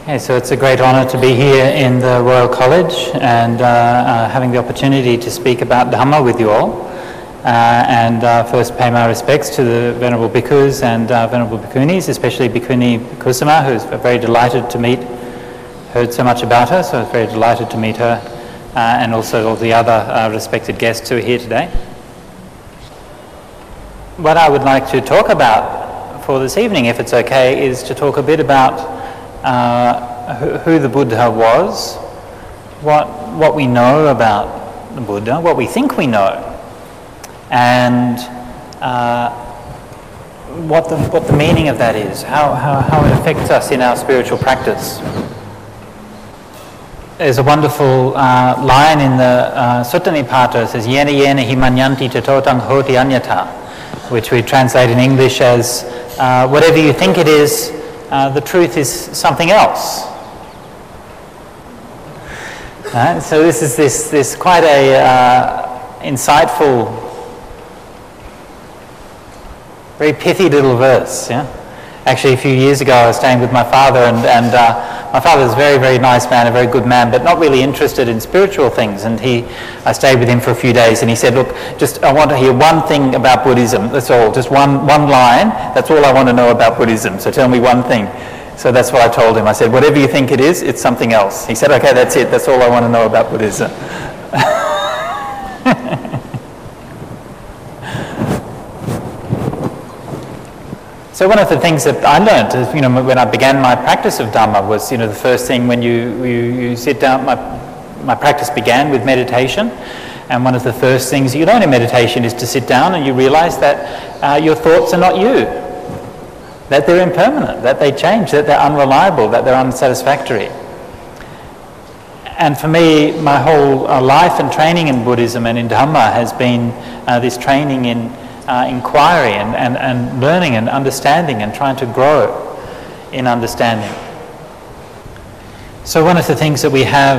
Okay, so it's a great honour to be here in the Royal College and having the opportunity to speak about Dhamma with you all. And first pay my respects to the Venerable Bhikkhus and Venerable Bhikkhunis, especially Bhikkhuni Kusuma, who's very delighted to meet, heard so much about her, so I was very delighted to meet her, and also all the other respected guests who are here today. What I would like to talk about for this evening, if it's okay, is to talk a bit about who the Buddha was, what we know about the Buddha, what we think we know, and what the meaning of that is, how it affects us in our spiritual practice. There's a wonderful line in the Sutta Nipata. It says, "Yena yena hi manyanti tatotang hoti anyata," which we translate in English as, whatever you think it is, the truth is something else. So this is this quite a insightful, very pithy little verse. Yeah? Actually, a few years ago, I was staying with my father, and my father is a very, very nice man, a very good man, but not really interested in spiritual things. And I stayed with him for a few days, and he said, "Look, I want to hear one thing about Buddhism. That's all. Just one line. That's all I want to know about Buddhism. So tell me one thing." So that's what I told him. I said, "Whatever you think it is, it's something else." He said, "Okay, that's it. That's all I want to know about Buddhism." So one of the things that I learned, when I began my practice of Dhamma was, the first thing when you sit down, my practice began with meditation, and one of the first things you learn in meditation is to sit down and you realise that your thoughts are not you, that they're impermanent, that they change, that they're unreliable, that they're unsatisfactory. And for me, my whole life and training in Buddhism and in Dhamma has been this training in inquiry and learning and understanding and trying to grow in understanding. So one of the things that we have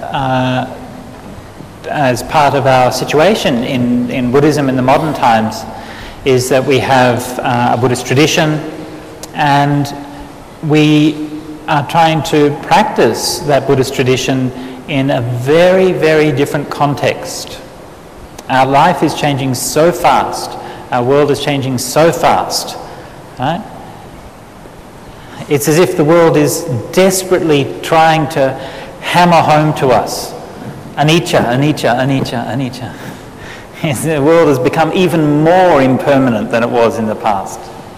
as part of our situation in Buddhism in the modern times is that we have a Buddhist tradition, and we are trying to practice that Buddhist tradition in a very, very different context. Our life is changing so fast. Our world is changing so fast, right? It's as if the world is desperately trying to hammer home to us, anicca, anicca, anicca, anicca. The world has become even more impermanent than it was in the past.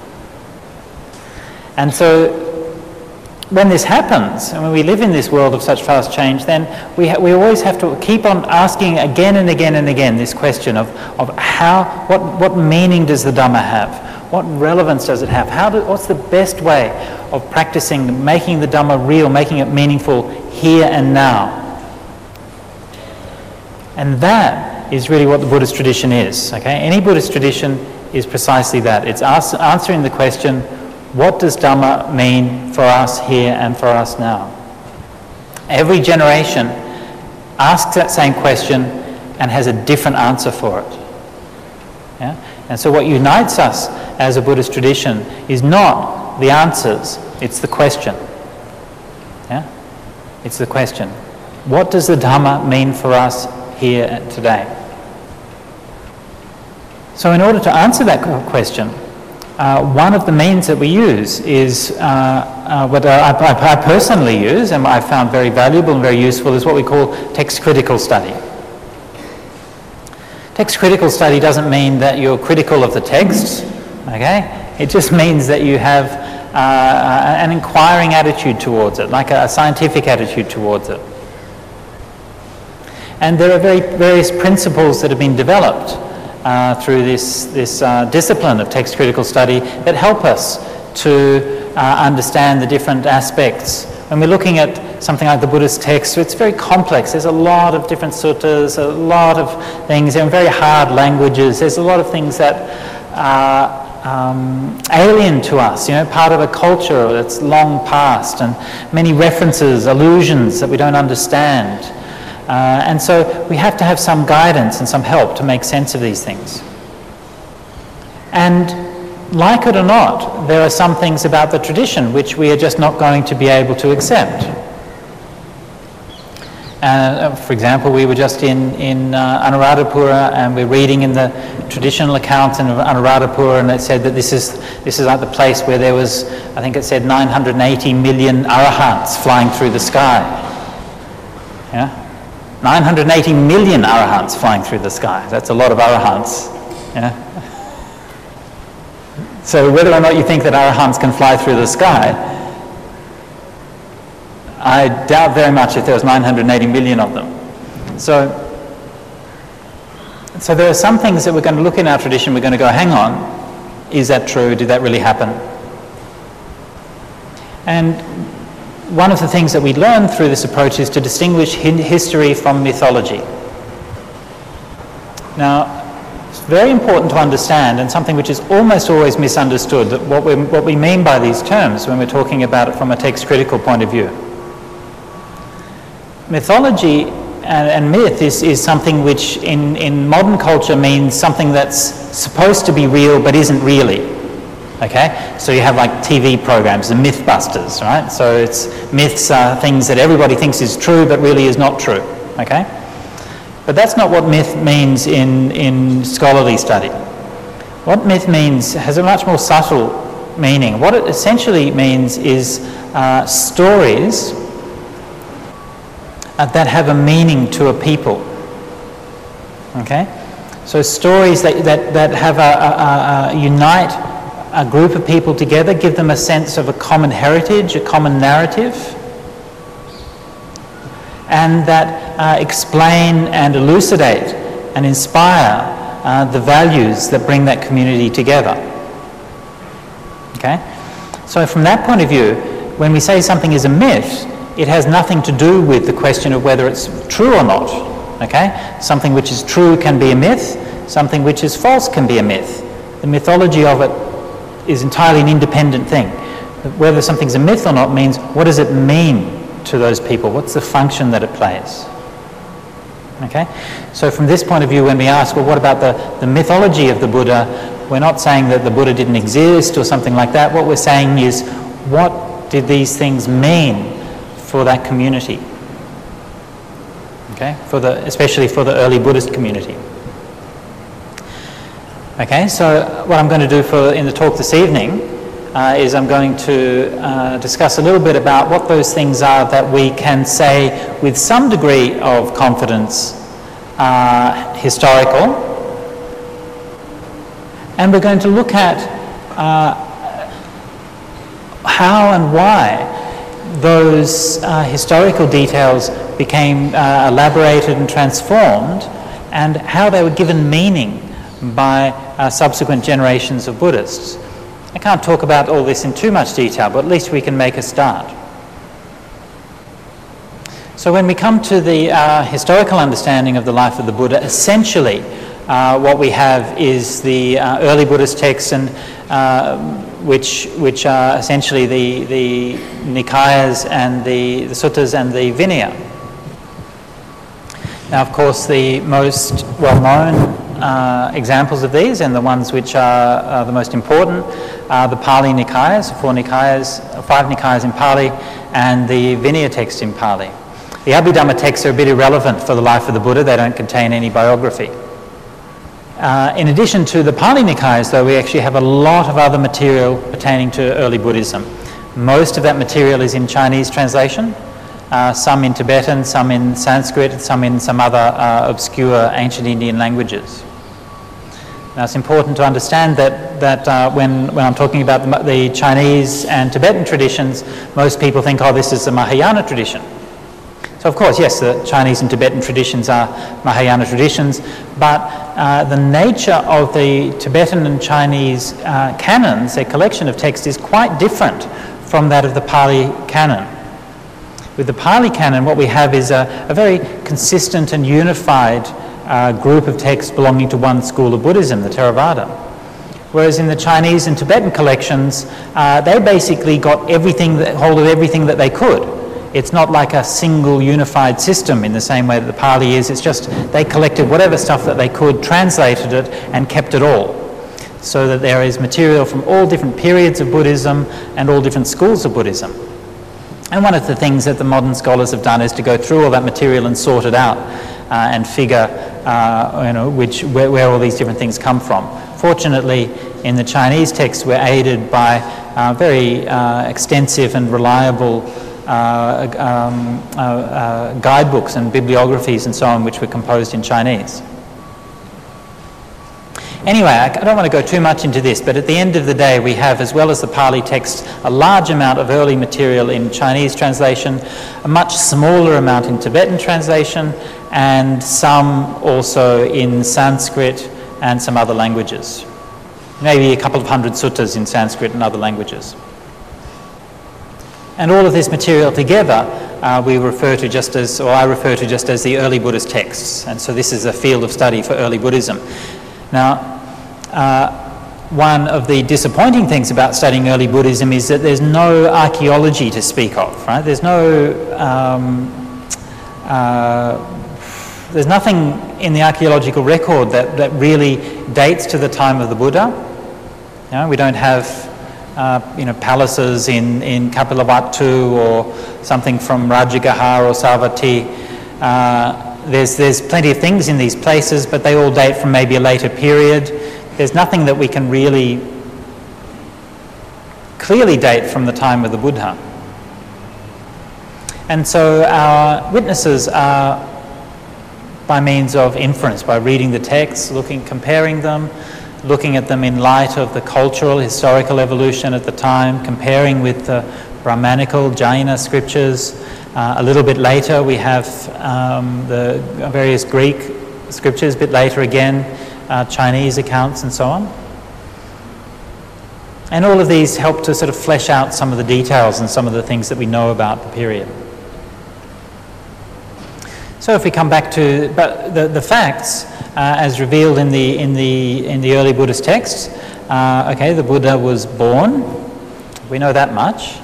And so when this happens, and when we live in this world of such fast change, then we always have to keep on asking again and again and again this question of what meaning does the Dhamma have? What relevance does it have? What's the best way of practicing, making the Dhamma real, making it meaningful here and now? And that is really what the Buddhist tradition is. Okay, any Buddhist tradition is precisely that. It's answering the question, what does Dhamma mean for us here and for us now? Every generation asks that same question and has a different answer for it. Yeah? And so what unites us as a Buddhist tradition is not the answers, it's the question. Yeah? It's the question. What does the Dhamma mean for us here and today? So in order to answer that question, one of the means that we use is what I personally use, and I found very valuable and very useful, is what we call text critical study. Text critical study doesn't mean that you're critical of the texts, okay? It just means that you have an inquiring attitude towards it, like a scientific attitude towards it. And there are various principles that have been developed through this discipline of text critical study that help us to understand the different aspects. When we're looking at something like the Buddhist text, it's very complex. There's a lot of different suttas, a lot of things, and very hard languages. There's a lot of things that are alien to us, part of a culture that's long past, and many references, allusions that we don't understand. And so we have to have some guidance and some help to make sense of these things. And like it or not, there are some things about the tradition which we are just not going to be able to accept. For example, we were just in Anuradhapura, and we're reading in the traditional accounts in Anuradhapura, and it said that this is like the place where there was, I think it said 980 million arahants flying through the sky. Yeah? 980 million arahants flying through the sky. That's a lot of arahants. Yeah? So whether or not you think that arahants can fly through the sky, I doubt very much if there was 980 million of them. So there are some things that we're going to look in our tradition, we're going to go, hang on, is that true? Did that really happen? And one of the things that we learn through this approach is to distinguish history from mythology. Now, it's very important to understand, and something which is almost always misunderstood, that what we mean by these terms when we're talking about it from a text critical point of view. Mythology and myth is something which in modern culture means something that's supposed to be real but isn't really. Okay? So you have like TV programs, the Mythbusters, right? So myths are things that everybody thinks is true but really is not true. Okay? But that's not what myth means in scholarly study. What myth means has a much more subtle meaning. What it essentially means is stories that have a meaning to a people. Okay? So stories that have unite a group of people together, give them a sense of a common heritage, a common narrative, and that explain and elucidate and inspire the values that bring that community together. Okay? So from that point of view, when we say something is a myth, it has nothing to do with the question of whether it's true or not. Okay? Something which is true can be a myth, something which is false can be a myth. The mythology of it is entirely an independent thing. Whether something's a myth or not means, what does it mean to those people? What's the function that it plays? Okay? So from this point of view, when we ask, well, what about the mythology of the Buddha, we're not saying that the Buddha didn't exist or something like that. What we're saying is, what did these things mean for that community? Okay? Especially for the early Buddhist community. Okay, so what I'm going to do in the talk this evening is I'm going to discuss a little bit about what those things are that we can say with some degree of confidence historical, and we're going to look at how and why those historical details became elaborated and transformed, and how they were given meaning by subsequent generations of Buddhists. I can't talk about all this in too much detail, but at least we can make a start. So when we come to the historical understanding of the life of the Buddha, essentially what we have is the early Buddhist texts, and which are essentially the Nikayas and the Suttas and the Vinaya. Now, of course, the most well-known examples of these, and the ones which are the most important, are the Pali Nikayas, 5 Nikayas in Pali, and the Vinaya text in Pali. The Abhidhamma texts are a bit irrelevant for the life of the Buddha. They don't contain any biography. In addition to the Pali Nikayas, though, we actually have a lot of other material pertaining to early Buddhism. Most of that material is in Chinese translation, some in Tibetan, some in Sanskrit, some in some other obscure ancient Indian languages. Now, it's important to understand that when I'm talking about the Chinese and Tibetan traditions, most people think, oh, this is the Mahayana tradition. So, of course, yes, the Chinese and Tibetan traditions are Mahayana traditions, but the nature of the Tibetan and Chinese canons, their collection of texts, is quite different from that of the Pali canon. With the Pali canon, what we have is a very consistent and unified group of texts belonging to one school of Buddhism, the Theravada. Whereas in the Chinese and Tibetan collections, they basically got hold of everything that they could. It's not like a single unified system in the same way that the Pali is. It's just they collected whatever stuff that they could, translated it, and kept it all. so that there is material from all different periods of Buddhism and all different schools of Buddhism. And one of the things that the modern scholars have done is to go through all that material and sort it out and figure where all these different things come from. Fortunately, in the Chinese texts, we're aided by very extensive and reliable guidebooks and bibliographies and so on, which were composed in Chinese. Anyway, I don't want to go too much into this, but at the end of the day, we have, as well as the Pali text, a large amount of early material in Chinese translation, a much smaller amount in Tibetan translation, and some also in Sanskrit and some other languages. Maybe a couple of hundred suttas in Sanskrit and other languages. And all of this material together we refer to just as, or I refer to just as the early Buddhist texts. And so this is a field of study for early Buddhism. Now, one of the disappointing things about studying early Buddhism is that there's no archaeology to speak of, right? There's nothing in the archaeological record that really dates to the time of the Buddha. You know, we don't have palaces in Kapilavatthu or something from Rajagaha or Savatthi. There's plenty of things in these places, but they all date from maybe a later period. There's nothing that we can really clearly date from the time of the Buddha. And so our witnesses are by means of inference, by reading the texts, comparing them, looking at them in light of the cultural, historical evolution at the time, comparing with the Brahmanical, Jaina scriptures. A little bit later we have the various Greek scriptures, a bit later again, Chinese accounts and so on. And all of these help to sort of flesh out some of the details and some of the things that we know about the period. So if we come back to the facts as revealed in the early Buddhist texts, the Buddha was born. We know that much.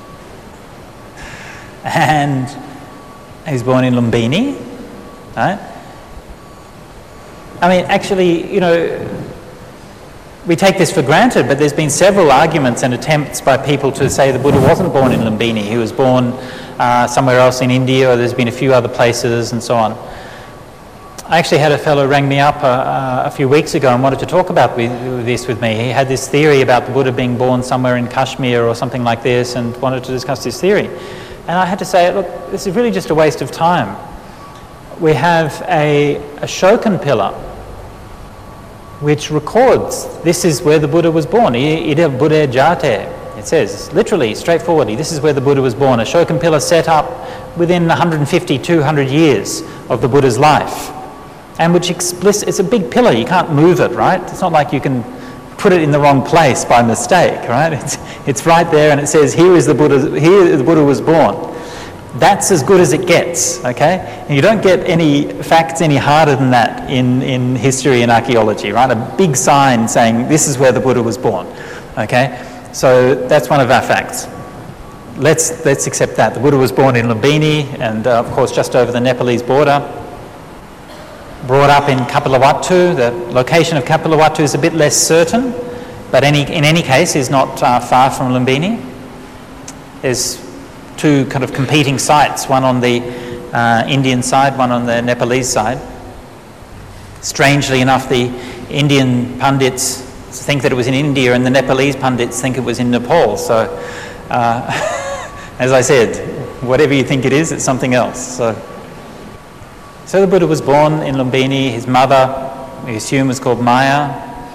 And he was born in Lumbini, right? I mean, actually, we take this for granted, but there's been several arguments and attempts by people to say the Buddha wasn't born in Lumbini. He was born somewhere else in India, or there's been a few other places and so on. I actually had a fellow rang me up a few weeks ago and wanted to talk about this with me. He had this theory about the Buddha being born somewhere in Kashmir or something like this and wanted to discuss this theory. And I had to say, look, this is really just a waste of time. We have a Shokan pillar which records this is where the Buddha was born. Ida Buddha Jate. It says, literally, straightforwardly, this is where the Buddha was born. A Shokan pillar set up within 150, 200 years of the Buddha's life. And which it's a big pillar, you can't move it, right? It's not like you can put it in the wrong place by mistake, right? It's right there and it says, here the Buddha was born. That's as good as it gets, okay? And you don't get any facts any harder than that in history and archaeology, right? A big sign saying this is where the Buddha was born, okay? So that's one of our facts. Let's accept that. The Buddha was born in Lumbini and of course just over the Nepalese border. Brought up in Kapilavatthu. The location of Kapilavatthu is a bit less certain, but in any case is not far from Lumbini. There's two kind of competing sites, one on the Indian side, one on the Nepalese side. Strangely enough, the Indian pundits think that it was in India and the Nepalese pundits think it was in Nepal. So, as I said, whatever you think it is, it's something else. So the Buddha was born in Lumbini. His mother, we assume, was called Maya.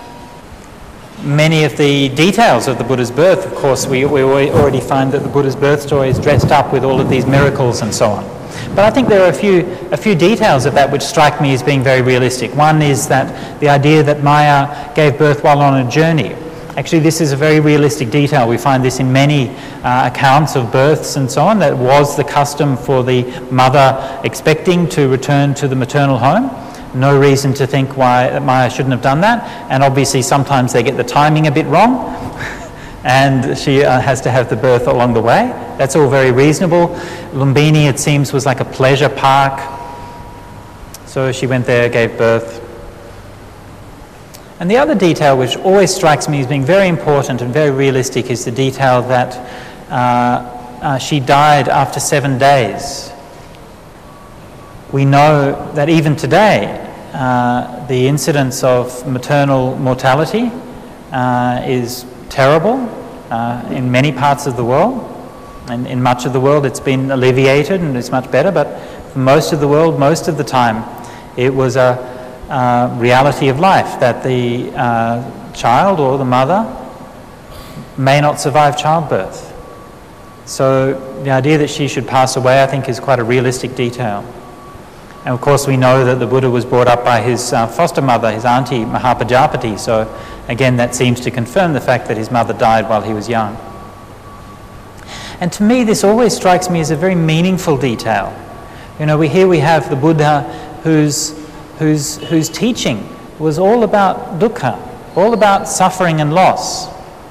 Many of the details of the Buddha's birth, of course, we already find that the Buddha's birth story is dressed up with all of these miracles and so on. But I think there are a few details of that which strike me as being very realistic. One is that the idea that Maya gave birth while on a journey. Actually, this is a very realistic detail. We find this in many accounts of births and so on. That was the custom for the mother expecting to return to the maternal home. No reason to think why Maya shouldn't have done that. And obviously sometimes they get the timing a bit wrong and she has to have the birth along the way. That's all very reasonable. Lumbini, it seems, was like a pleasure park. So she went there, gave birth. And the other detail which always strikes me as being very important and very realistic is the detail that she died after 7 days. We know that even today, the incidence of maternal mortality is terrible in many parts of the world. And in much of the world it's been alleviated and it's much better, but for most of the world, most of the time, it was a reality of life that the child or the mother may not survive childbirth. So the idea that she should pass away, I think, is quite a realistic detail. And of course we know that the Buddha was brought up by his foster mother, his auntie Mahapajapati, so again that seems to confirm the fact that his mother died while he was young. And to me this always strikes me as a very meaningful detail. You know, we have the Buddha whose teaching was all about dukkha, all about suffering and loss.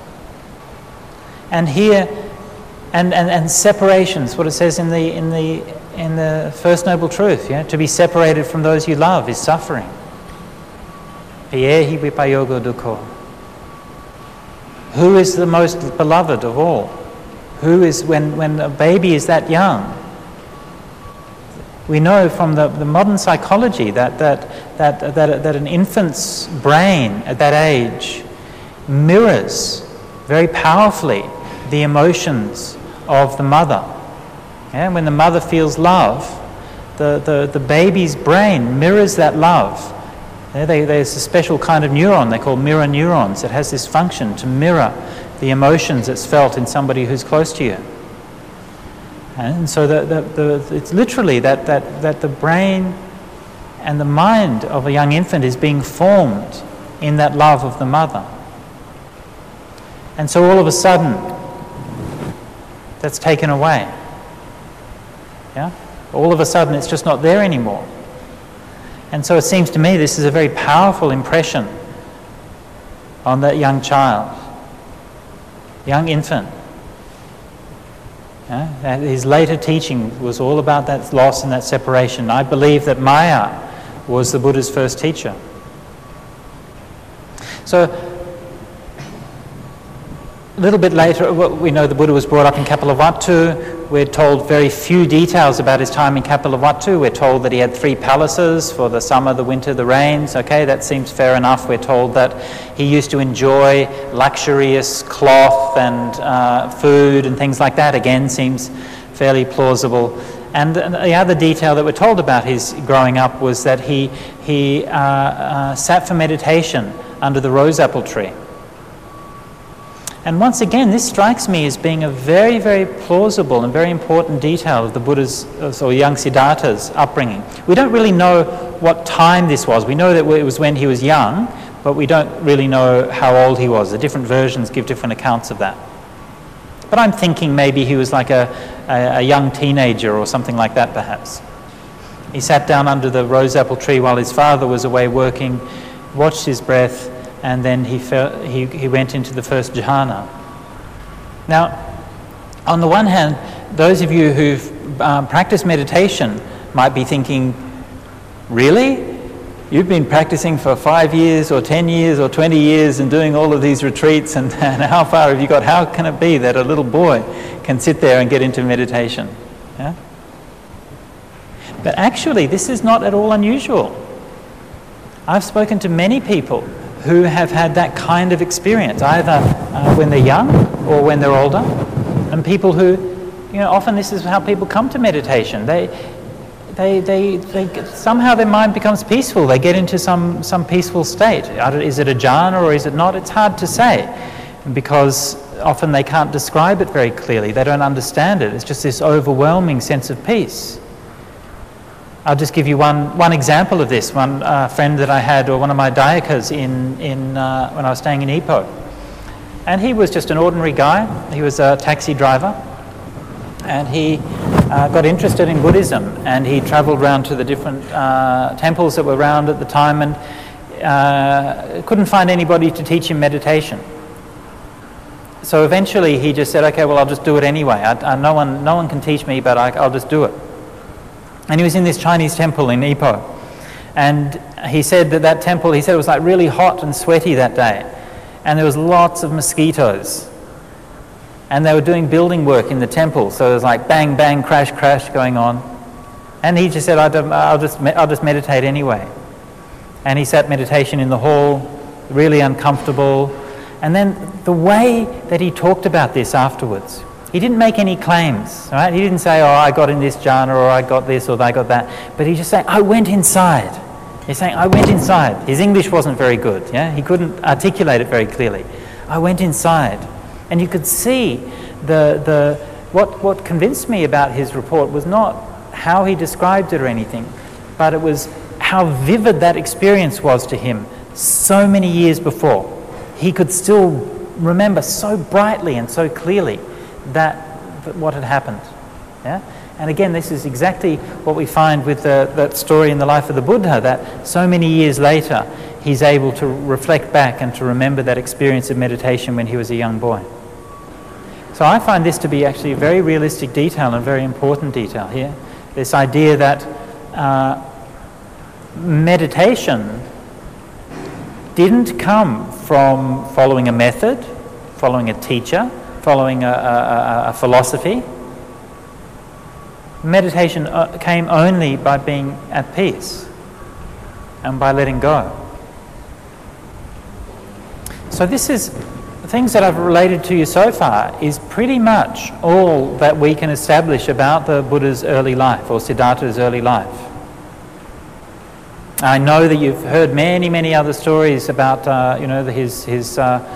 And here, and separations, what it says in the First Noble Truth, yeah? To be separated from those you love is suffering. Piyehi vipayogo dukkho. Who is the most beloved of all? Who is, when a baby is that young? We know from the modern psychology that an infant's brain at that age mirrors very powerfully the emotions of the mother. Yeah? When the mother feels love, the baby's brain mirrors that love. Yeah? There's a special kind of neuron they call mirror neurons that has this function to mirror the emotions that's felt in somebody who's close to you. And so it's literally that the brain and the mind of a young infant is being formed in that love of the mother. And so all of a sudden, that's taken away. Yeah? All of a sudden, it's just not there anymore. And so it seems to me this is a very powerful impression on that young child, young infant. Yeah? His later teaching was all about that loss and that separation. I believe that Maya was the Buddha's first teacher. So, a little bit later, we know the Buddha was brought up in Kapilavatthu. We're told very few details about his time in Kapilavatthu. We're told that he had 3 palaces for the summer, the winter, the rains. Okay, that seems fair enough. We're told that he used to enjoy luxurious cloth and food and things like that. Again, seems fairly plausible. And the other detail that we're told about his growing up was that he sat for meditation under the rose apple tree. And once again, this strikes me as being a very, very plausible and very important detail of the Buddha's, or young Siddhartha's upbringing. We don't really know what time this was. We know that it was when he was young, but we don't really know how old he was. The different versions give different accounts of that. But I'm thinking maybe he was like a young teenager or something like that, perhaps. He sat down under the rose apple tree while his father was away working, watched his breath, and then he went into the first jhana. Now, on the one hand, those of you who've practiced meditation might be thinking, really? You've been practicing for 5 years or 10 years or 20 years and doing all of these retreats, and how far have you got? How can it be that a little boy can sit there and get into meditation? Yeah? But actually, this is not at all unusual. I've spoken to many people who have had that kind of experience, either when they're young or when they're older. And people who, often this is how people come to meditation. They somehow their mind becomes peaceful. They get into some peaceful state. Is it a jhana or is it not? It's hard to say, because often they can't describe it very clearly. They don't understand it. It's just this overwhelming sense of peace. I'll just give you one example of this. One friend that I had, or one of my dayakas when I was staying in Ipoh. And he was just an ordinary guy. He was a taxi driver. And he got interested in Buddhism. And he travelled around to the different temples that were around at the time, and couldn't find anybody to teach him meditation. So eventually he just said, okay, well, I'll just do it anyway. No one can teach me, but I'll just do it. And he was in this Chinese temple in Ipoh. And he said that temple, he said it was like really hot and sweaty that day. And there was lots of mosquitoes. And they were doing building work in the temple. So there was like bang, bang, crash, crash going on. And he just said, I'll just meditate anyway. And he sat meditation in the hall, really uncomfortable. And then the way that he talked about this afterwards, he didn't make any claims, right? He didn't say, oh, I got in this jhana, or I got this, or I got that. But he just said, I went inside. He's saying, I went inside. His English wasn't very good, yeah? He couldn't articulate it very clearly. I went inside. And you could see what convinced me about his report was not how he described it or anything, but it was how vivid that experience was to him so many years before. He could still remember so brightly and so clearly that what had happened. Yeah? And again, this is exactly what we find with that story in the life of the Buddha, that so many years later he's able to reflect back and to remember that experience of meditation when he was a young boy. So I find this to be actually a very realistic detail and a very important detail here. This idea that meditation didn't come from following a method, following a teacher, following a philosophy. Meditation came only by being at peace and by letting go. So this is, things that I've related to you so far is pretty much all that we can establish about the Buddha's early life, or Siddhartha's early life. I know that you've heard many, many other stories about, his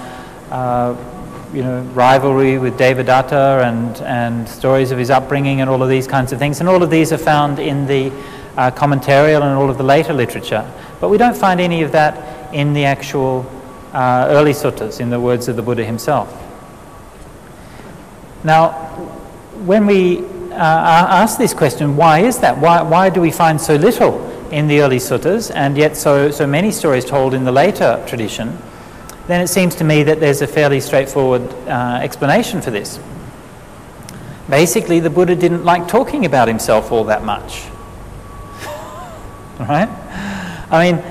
rivalry with Devadatta and stories of his upbringing and all of these kinds of things. And all of these are found in the commentarial and all of the later literature. But we don't find any of that in the actual early suttas, in the words of the Buddha himself. Now, when we ask this question, why is that? Why do we find so little in the early suttas and yet so many stories told in the later tradition? Then it seems to me that there's a fairly straightforward explanation for this. Basically, the Buddha didn't like talking about himself all that much. Right? I mean,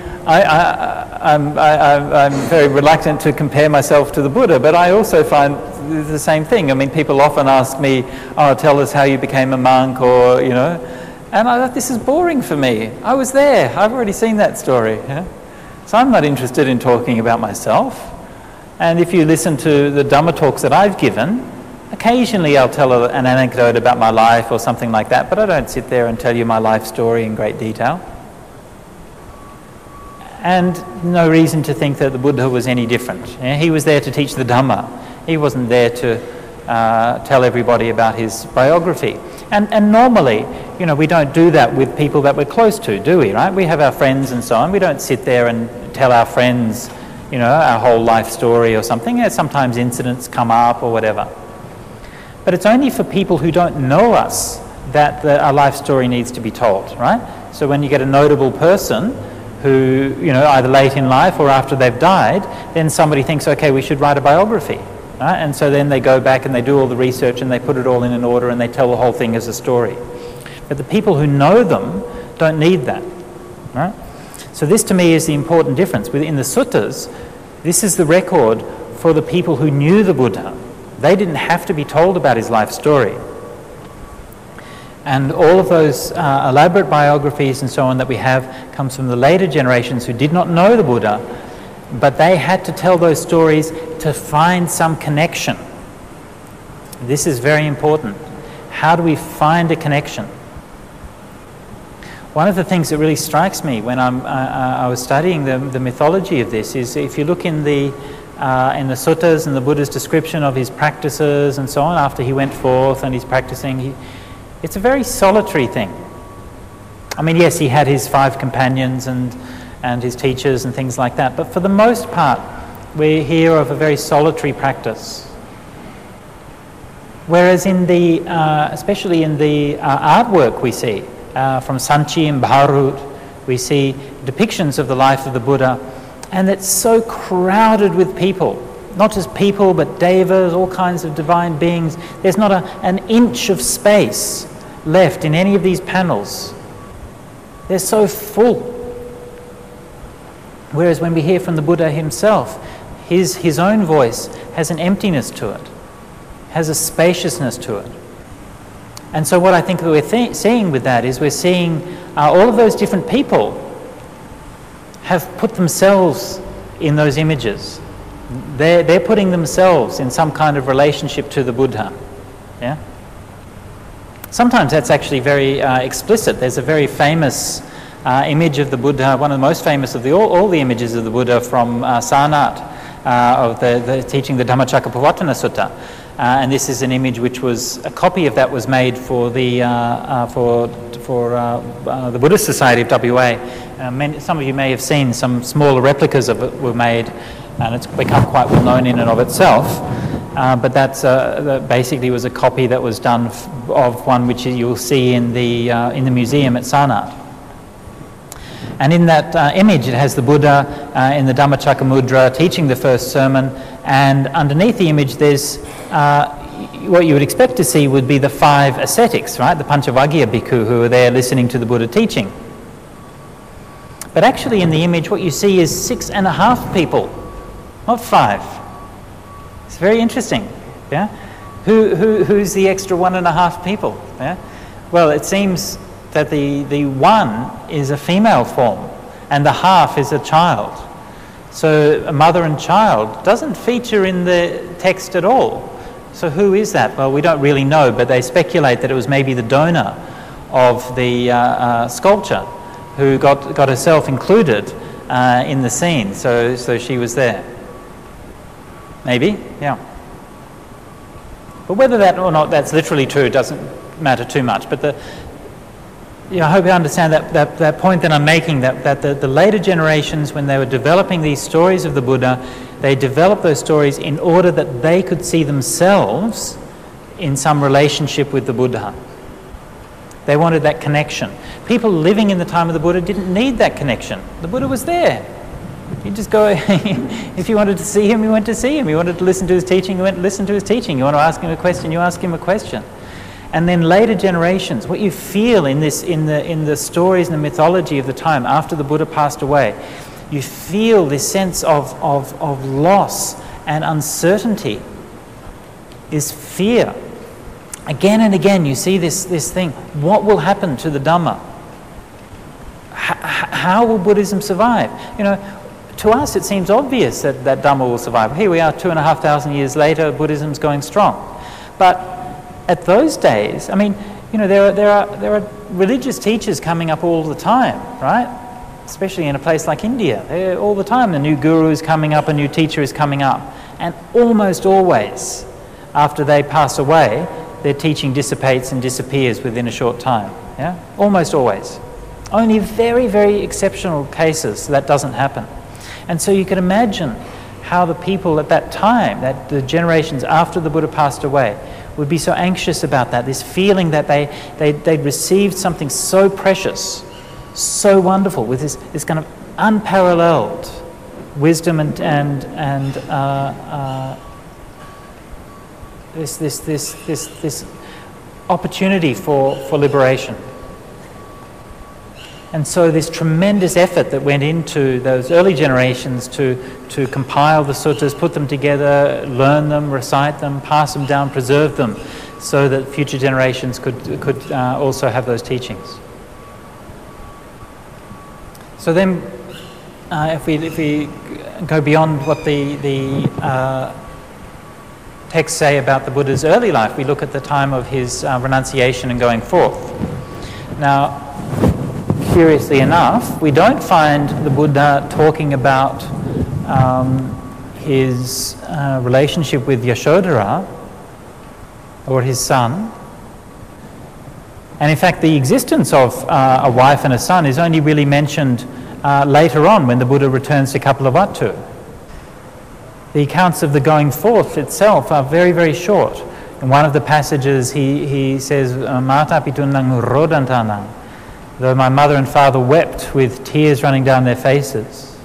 I'm very reluctant to compare myself to the Buddha, but I also find the same thing. I mean, people often ask me, oh, tell us how you became a monk, or, you know, and I thought, this is boring for me. I was there. I've already seen that story. Yeah? So I'm not interested in talking about myself. And if you listen to the Dhamma talks that I've given, occasionally I'll tell an anecdote about my life or something like that, but I don't sit there and tell you my life story in great detail. And no reason to think that the Buddha was any different. Yeah? He was there to teach the Dhamma. He wasn't there to tell everybody about his biography. And normally, you know, we don't do that with people that we're close to, do we, right? We have our friends and so on. We don't sit there and tell our friends, you know, our whole life story or something. Yeah, sometimes incidents come up or whatever. But it's only for people who don't know us that our life story needs to be told, right? So when you get a notable person who, you know, either late in life or after they've died, then somebody thinks, okay, we should write a biography. Right? And so then they go back and they do all the research and they put it all in an order and they tell the whole thing as a story. But the people who know them don't need that. Right? So this to me is the important difference. Within the suttas, this is the record for the people who knew the Buddha. They didn't have to be told about his life story. And all of those elaborate biographies and so on that we have comes from the later generations who did not know the Buddha, but they had to tell those stories to find some connection. This is very important. How do we find a connection? One of the things that really strikes me when I was studying the mythology of this is, if you look in the suttas and the Buddha's description of his practices and so on, after he went forth and he's practicing, it's a very solitary thing. I mean, yes, he had his 5 companions and his teachers and things like that, but for the most part, we hear of a very solitary practice. Whereas in the, especially in the artwork we see, from Sanchi and Bharut, we see depictions of the life of the Buddha, and it's so crowded with people. Not just people, but devas, all kinds of divine beings. There's not an inch of space left in any of these panels. They're so full. Whereas when we hear from the Buddha himself, his own voice has an emptiness to it, has a spaciousness to it. And so what I think that we're seeing with that is we're seeing all of those different people have put themselves in those images. They're putting themselves in some kind of relationship to the Buddha. Yeah? Sometimes that's actually very explicit. There's a very famous image of the Buddha, one of the most famous of all the images of the Buddha from Sarnath, of the teaching the Dhammacakkappavattana Sutta. And this is an image which was, a copy of that was made for the Buddhist Society of WA. Some of you may have seen some smaller replicas of it were made, and it's become quite well known in and of itself. But that basically was a copy that was done of one which you'll see in the museum at Sarnath. And in that image, it has the Buddha in the Dhammacakka Mudra teaching the first sermon, and underneath the image there's what you would expect to see would be the 5 ascetics, right? The Panchavaggiya bhikkhu who are there listening to the Buddha teaching. But actually in the image what you see is 6.5 people, not 5. It's very interesting, yeah? Who's the extra 1.5 people, yeah? Well, it seems that the 1 is a female form and the half is a child. So a mother and child doesn't feature in the text at all. So who is that? Well, we don't really know, but they speculate that it was maybe the donor of the sculpture who got herself included in the scene, so she was there. Maybe, yeah. But whether that or not that's literally true doesn't matter too much. But I hope you understand that point that I'm making, that the later generations, when they were developing these stories of the Buddha, they developed those stories in order that they could see themselves in some relationship with the Buddha. They wanted that connection. People living in the time of the Buddha didn't need that connection. The Buddha was there. You just go, if you wanted to see him, you went to see him. You wanted to listen to his teaching, you went to listen to his teaching. You want to ask him a question, you ask him a question. And then later generations, what you feel in the stories and the mythology of the time after the Buddha passed away, you feel this sense of loss and uncertainty, is fear. Again and again you see this thing. What will happen to the Dhamma? How will Buddhism survive? You know, to us it seems obvious that Dhamma will survive. Here we are 2,500 years later, Buddhism's going strong. But at those days, I mean, you know, there are religious teachers coming up all the time, right? Especially in a place like India. All the time a new guru is coming up, a new teacher is coming up. And almost always, after they pass away, their teaching dissipates and disappears within a short time. Yeah? Almost always. Only very, very exceptional cases that doesn't happen. And so you can imagine how the people at that time, that the generations after the Buddha passed away, would be so anxious about that, this feeling that they'd received something so precious, so wonderful, with this kind of unparalleled wisdom and this opportunity for liberation. And so this tremendous effort that went into those early generations to compile the suttas, put them together, learn them, recite them, pass them down, preserve them, so that future generations could also have those teachings. So then, if we go beyond what the texts say about the Buddha's early life, we look at the time of his renunciation and going forth. Now, curiously enough, we don't find the Buddha talking about his relationship with Yashodhara or his son. And in fact, the existence of a wife and a son is only really mentioned later on when the Buddha returns to Kapilavatthu. The accounts of the going forth itself are very, very short. In one of the passages he says, Mata pitunnang rodantanang, though my mother and father wept with tears running down their faces.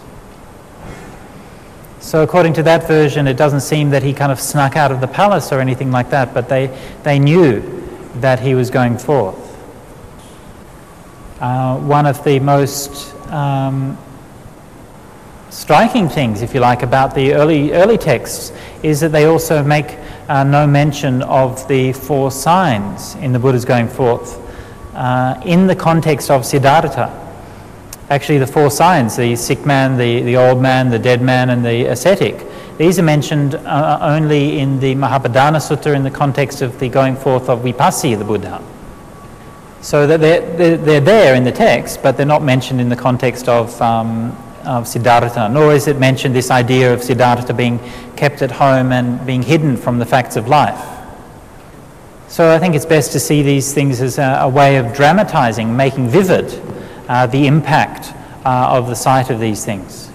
So according to that version, it doesn't seem that he kind of snuck out of the palace or anything like that, but they knew that he was going forth. One of the most striking things, if you like, about the early texts is that they also make no mention of the 4 signs in the Buddha's going forth in the context of Siddhartha. Actually, the 4 signs, the sick man, the old man, the dead man, and the ascetic, these are mentioned only in the Mahabodhana Sutta in the context of the going forth of Vipassi, the Buddha. So that they're there in the text, but they're not mentioned in the context of Siddhartha, nor is it mentioned this idea of Siddhartha being kept at home and being hidden from the facts of life. So I think it's best to see these things as a way of dramatizing, making vivid the impact of the sight of these things.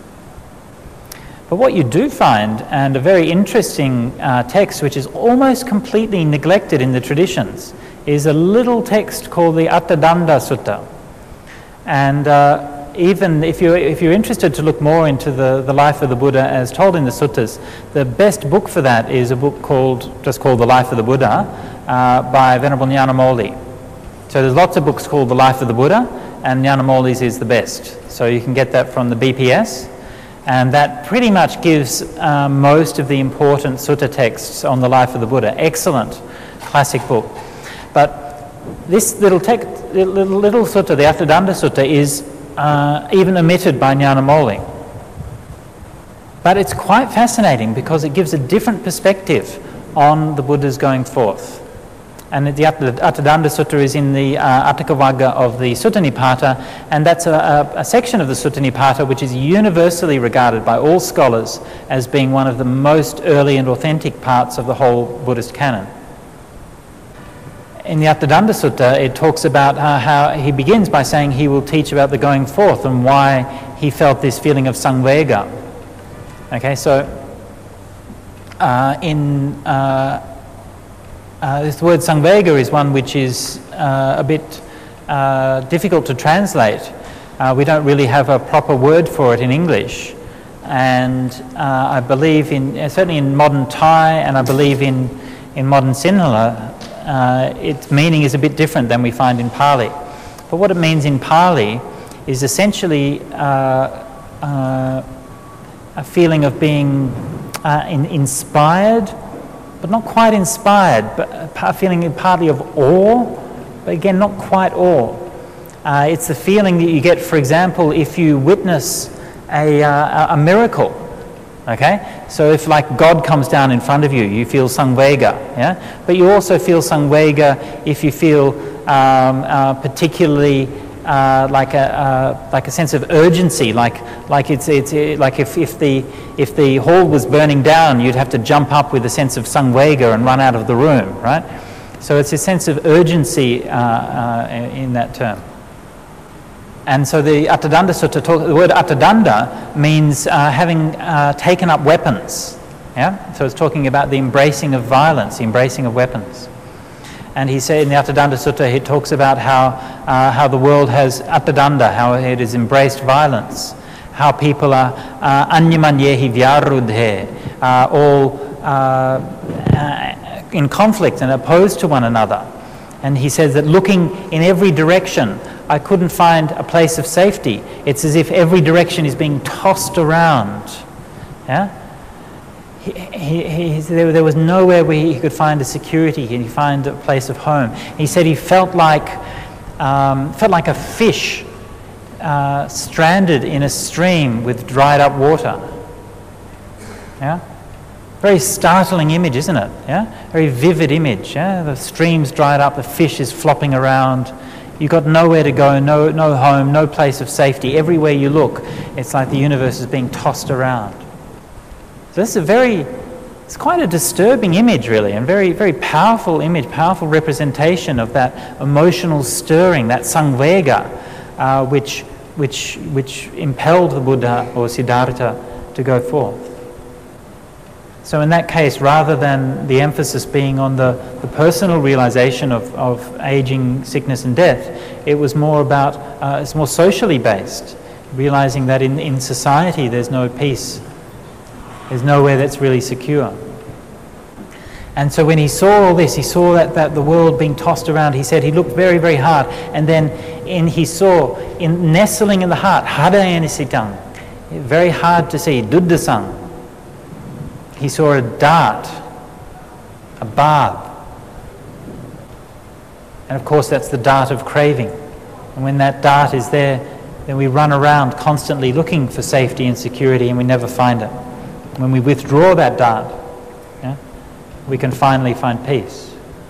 But what you do find, and a very interesting text which is almost completely neglected in the traditions, is a little text called the Attadanda Sutta. And even if you're interested to look more into the life of the Buddha as told in the suttas, the best book for that is a book just called The Life of the Buddha by Venerable Nyanamoli. So there's lots of books called The Life of the Buddha, and Nyanamoli's is the best. So you can get that from the BPS, and that pretty much gives most of the important sutta texts on the life of the Buddha. Excellent classic book. But this little sutta, the Attadanda Sutta, is even omitted by Nyanamoli. But it's quite fascinating because it gives a different perspective on the Buddha's going forth. And the Attadanda Sutta is in the Atthakavagga of the Sutta Nipata, and that's a section of the Sutta Nipata which is universally regarded by all scholars as being one of the most early and authentic parts of the whole Buddhist canon. In the Attadanda Sutta, it talks about how he begins by saying he will teach about the going forth and why he felt this feeling of samvega. Okay, so this word samvega is one which is a bit difficult to translate. We don't really have a proper word for it in English. And I believe certainly in modern Thai, and I believe in modern Sinhala, its meaning is a bit different than we find in Pali. But what it means in Pali is essentially a feeling of being inspired, but not quite inspired, but a feeling partly of awe, but again, not quite awe. It's the feeling that you get, for example, if you witness a miracle. Okay, so if like God comes down in front of you, you feel samvega, yeah. But you also feel samvega if you feel particularly like a sense of urgency, like it's like if the hall was burning down, you'd have to jump up with a sense of samvega and run out of the room, right? So it's a sense of urgency in that term. And so the Attadanda Sutta, the word Attadanda means having taken up weapons. Yeah? So it's talking about the embracing of violence, the embracing of weapons. And he said in the Attadanda Sutta, he talks about how the world has Attadanda, how it has embraced violence, how people are anyamanyehi vyarudhe, all in conflict and opposed to one another. And he says that looking in every direction, I couldn't find a place of safety. It's as if every direction is being tossed around. Yeah? There was nowhere where he could find a security, he find a place of home. He said he felt like a fish stranded in a stream with dried up water. Yeah? Very startling image, isn't it? Yeah? Very vivid image. Yeah? The stream's dried up, the fish is flopping around. You've got nowhere to go, no home, no place of safety. Everywhere you look, it's like the universe is being tossed around. So this is it's quite a disturbing image, really, and very, very powerful image, powerful representation of that emotional stirring, that samvega, which impelled the Buddha or Siddhartha to go forth. So in that case, rather than the emphasis being on the personal realization of aging, sickness and death, it was more about, it's more socially based, realizing that in society there's no peace, there's nowhere that's really secure. And so when he saw all this, he saw that the world being tossed around, he said he looked very, very hard, and then he saw, nestling in the heart, hadayanisitam, very hard to see, duddhasang. He saw a dart, a barb. And of course that's the dart of craving. And when that dart is there, then we run around constantly looking for safety and security, and we never find it. When we withdraw that dart, we can finally find peace.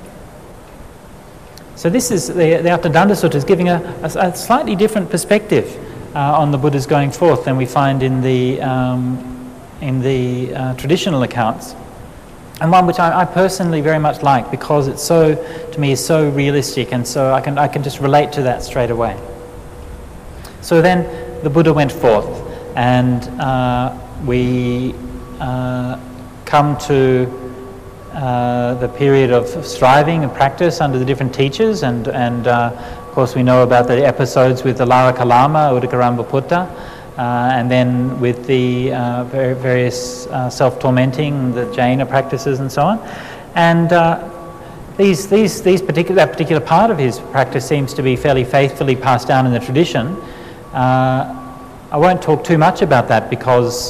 So this is the Atthadanda Sutta is giving a slightly different perspective on the Buddha's going forth than we find in the traditional accounts, and one which I personally very much like, because it's so, to me, is so realistic, and so I can just relate to that straight away. So then the Buddha went forth, and we come to the period of striving and practice under the different teachers, and of course we know about the episodes with the Laraka Lama, Udakaramba Putta, and then with the various self-tormenting, the Jaina practices and so on. And that particular part of his practice seems to be fairly faithfully passed down in the tradition. I won't talk too much about that because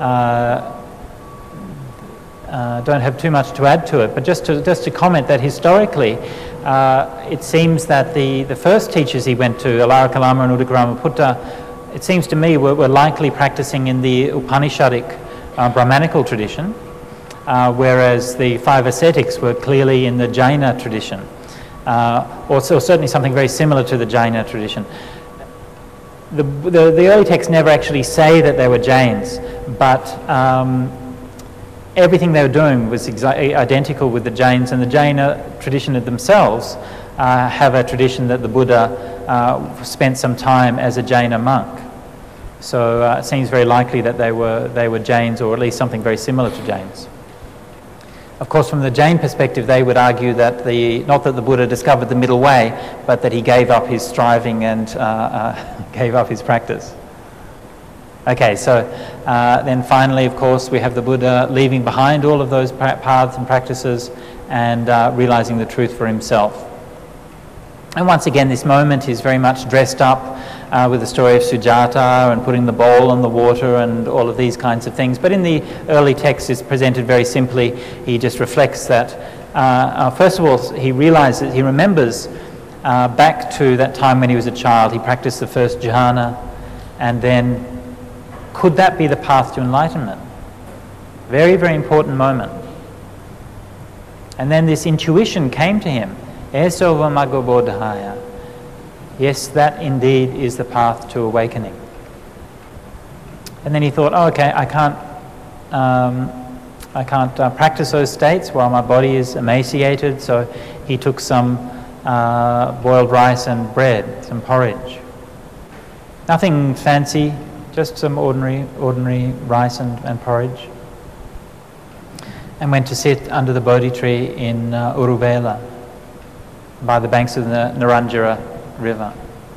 don't have too much to add to it, but just to comment that historically it seems that the first teachers he went to, Alaraka Lama and Udakarama Putta, it seems to me were likely practicing in the Upanishadic Brahmanical tradition, whereas the five ascetics were clearly in the Jaina tradition, or certainly something very similar to the Jaina tradition. The early texts never actually say that they were Jains, but everything they were doing was identical with the Jains, and the Jaina tradition themselves have a tradition that the Buddha spent some time as a Jaina monk. So it seems very likely that they were Jains, or at least something very similar to Jains. Of course, from the Jain perspective, they would argue that not that the Buddha discovered the middle way, but that he gave up his striving and gave up his practice. Okay, so then finally, of course, we have the Buddha leaving behind all of those paths and practices and realizing the truth for himself. And once again, this moment is very much dressed up with the story of Sujata and putting the bowl on the water and all of these kinds of things. But in the early text, it's presented very simply. He just reflects that, first of all, he remembers back to that time when he was a child. He practiced the first jhana, and then could that be the path to enlightenment? Very, very important moment. And then this intuition came to him. Esova Maggo Bodhaya. Yes, that indeed is the path to awakening. And then he thought, oh, okay, I can't practice those states while my body is emaciated. So he took some boiled rice and bread, some porridge. Nothing fancy, just some ordinary rice and porridge. And went to sit under the Bodhi tree in Uruvela, by the banks of the Naranjara river.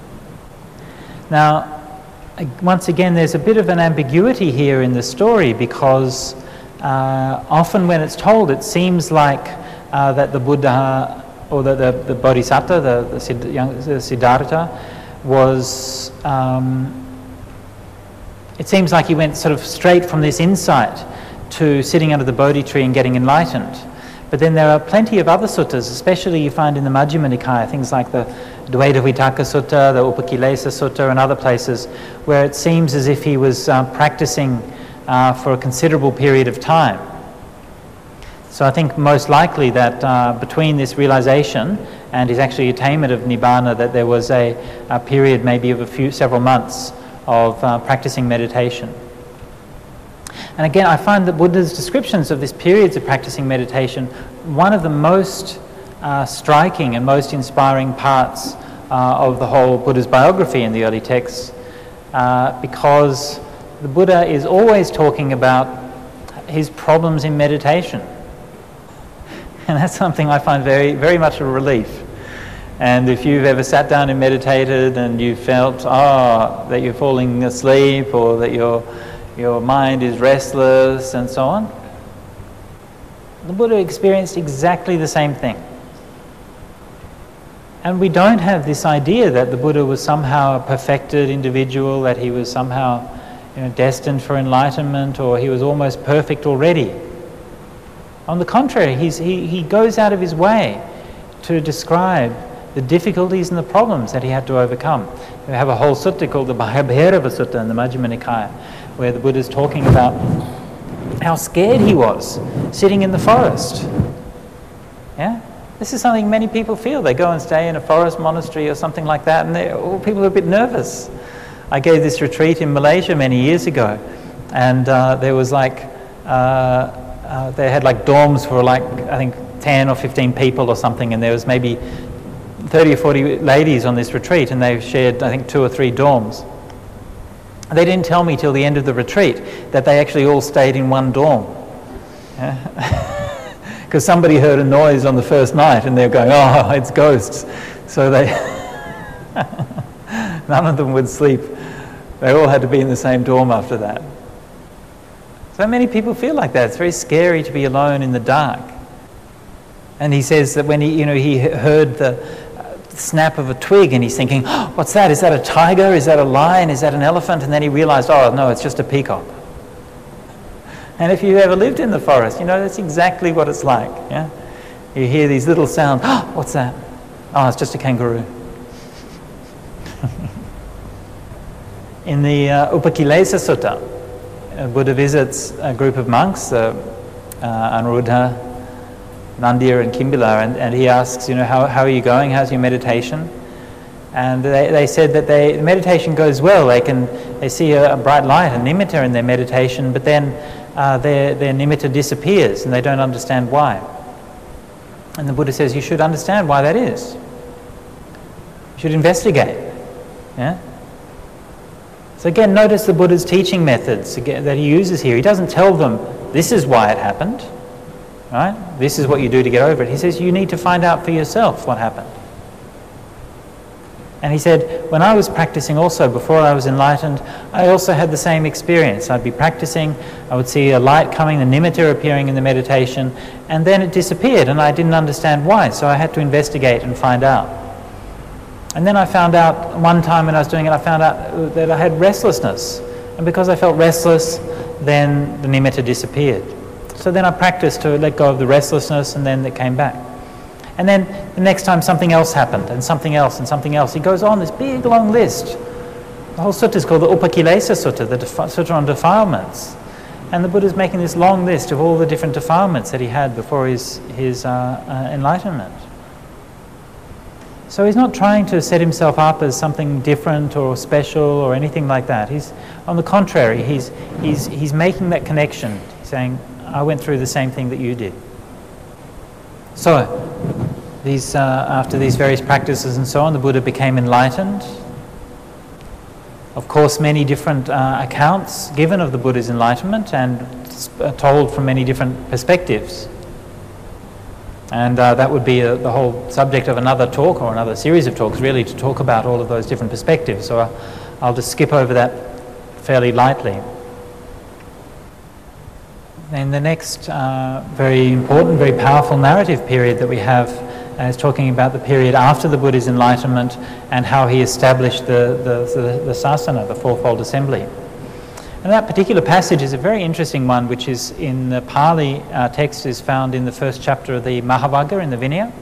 Now, once again, there's a bit of an ambiguity here in the story, because often when it's told, it seems like that the Buddha, or the Bodhisattva, the Siddhartha, was... it seems like he went sort of straight from this insight to sitting under the Bodhi tree and getting enlightened. But then there are plenty of other suttas, especially you find in the Majjhima Nikaya, things like the Dvaita Vitaka Sutta, the Upakilesa Sutta, and other places, where it seems as if he was practicing for a considerable period of time. So I think most likely that between this realization and his actually attainment of Nibbana, that there was a period maybe of several months of practicing meditation. And again, I find that Buddha's descriptions of these periods of practicing meditation, one of the most striking and most inspiring parts of the whole Buddha's biography in the early texts, because the Buddha is always talking about his problems in meditation. And that's something I find very, very much a relief. And if you've ever sat down and meditated and you felt, that you're falling asleep, or that your mind is restless and so on, the Buddha experienced exactly the same thing. And we don't have this idea that the Buddha was somehow a perfected individual, that he was somehow, destined for enlightenment, or he was almost perfect already. On the contrary, he goes out of his way to describe the difficulties and the problems that he had to overcome. We have a whole sutta called the Bhairava Sutta in the Majjhima Nikaya, where the Buddha is talking about how scared he was sitting in the forest. Yeah? This is something many people feel. They go and stay in a forest monastery or something like that, and people are a bit nervous. I gave this retreat in Malaysia many years ago, and there was they had like dorms for I think 10 or 15 people or something, and there was maybe 30 or 40 ladies on this retreat, and they shared, I think, 2 or 3 dorms. They didn't tell me till the end of the retreat that they actually all stayed in one dorm. Because somebody heard a noise on the first night, and they were going, oh, it's ghosts. So they, none of them would sleep. They all had to be in the same dorm after that. So many people feel like that. It's very scary to be alone in the dark. And he says that when he heard the snap of a twig, and he's thinking, oh, what's that? Is that a tiger? Is that a lion? Is that an elephant? And then he realized, oh no, it's just a peacock. And if you've ever lived in the forest, that's exactly what it's like. Yeah, you hear these little sounds. Oh, what's that? Oh, it's just a kangaroo. In the Upakilesa Sutta, Buddha visits a group of monks, Anuruddha, Nandiya and Kimbila, and he asks, how are you going? How's your meditation? And they said that the meditation goes well. They see a bright light, a nimitta in their meditation, but then their nimitta disappears, and they don't understand why. And the Buddha says, you should understand why that is. You should investigate. Yeah. So again, notice the Buddha's teaching methods that he uses here. He doesn't tell them, this is why it happened. Right? This is what you do to get over it. He says you need to find out for yourself what happened. And he said, when I was practicing also, before I was enlightened, I also had the same experience. I'd be practicing, I would see a light coming, the nimitta appearing in the meditation, and then it disappeared, and I didn't understand why, so I had to investigate and find out. And then I found out, one time when I was doing it, I found out that I had restlessness. And because I felt restless, then the nimitta disappeared. So then I practiced to let go of the restlessness, and then it came back. And then the next time something else happened, and something else, and something else. He goes on this big long list. The whole sutta is called the Upakilesa Sutta, the sutta on defilements. And the Buddha's making this long list of all the different defilements that he had before his enlightenment. So he's not trying to set himself up as something different or special or anything like that. He's, on the contrary, he's making that connection. He's saying, I went through the same thing that you did. So, after these various practices and so on, the Buddha became enlightened. Of course, many different accounts given of the Buddha's enlightenment, and told from many different perspectives. And that would be the whole subject of another talk, or another series of talks, really, to talk about all of those different perspectives. So I'll just skip over that fairly lightly. And the next very important, very powerful narrative period that we have is talking about the period after the Buddha's enlightenment and how he established the sasana, the fourfold assembly. And that particular passage is a very interesting one, which is in the Pali text, is found in the first chapter of the Mahavagga in the Vinaya.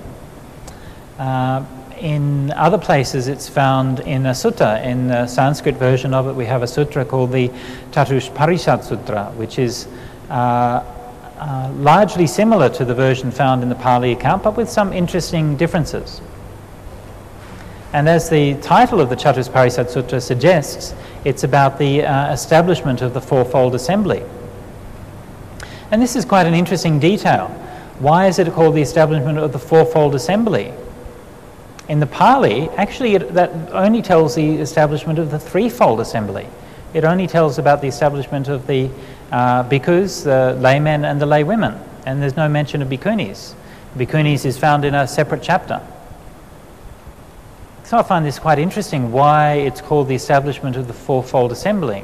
In other places it's found in a sutta. In the Sanskrit version of it we have a sutra called the Chatushparishat Sutra, which is largely similar to the version found in the Pali account, but with some interesting differences. And as the title of the Chatushparishat Sutra suggests, it's about the establishment of the fourfold assembly. And this is quite an interesting detail. Why is it called the establishment of the fourfold assembly? In the Pali, actually that only tells the establishment of the threefold assembly. It only tells about the establishment of the bhikkhus, the laymen and the laywomen, and there's no mention of bhikkhunis. Bhikkhunis is found in a separate chapter. So I find this quite interesting, why it's called the establishment of the fourfold assembly.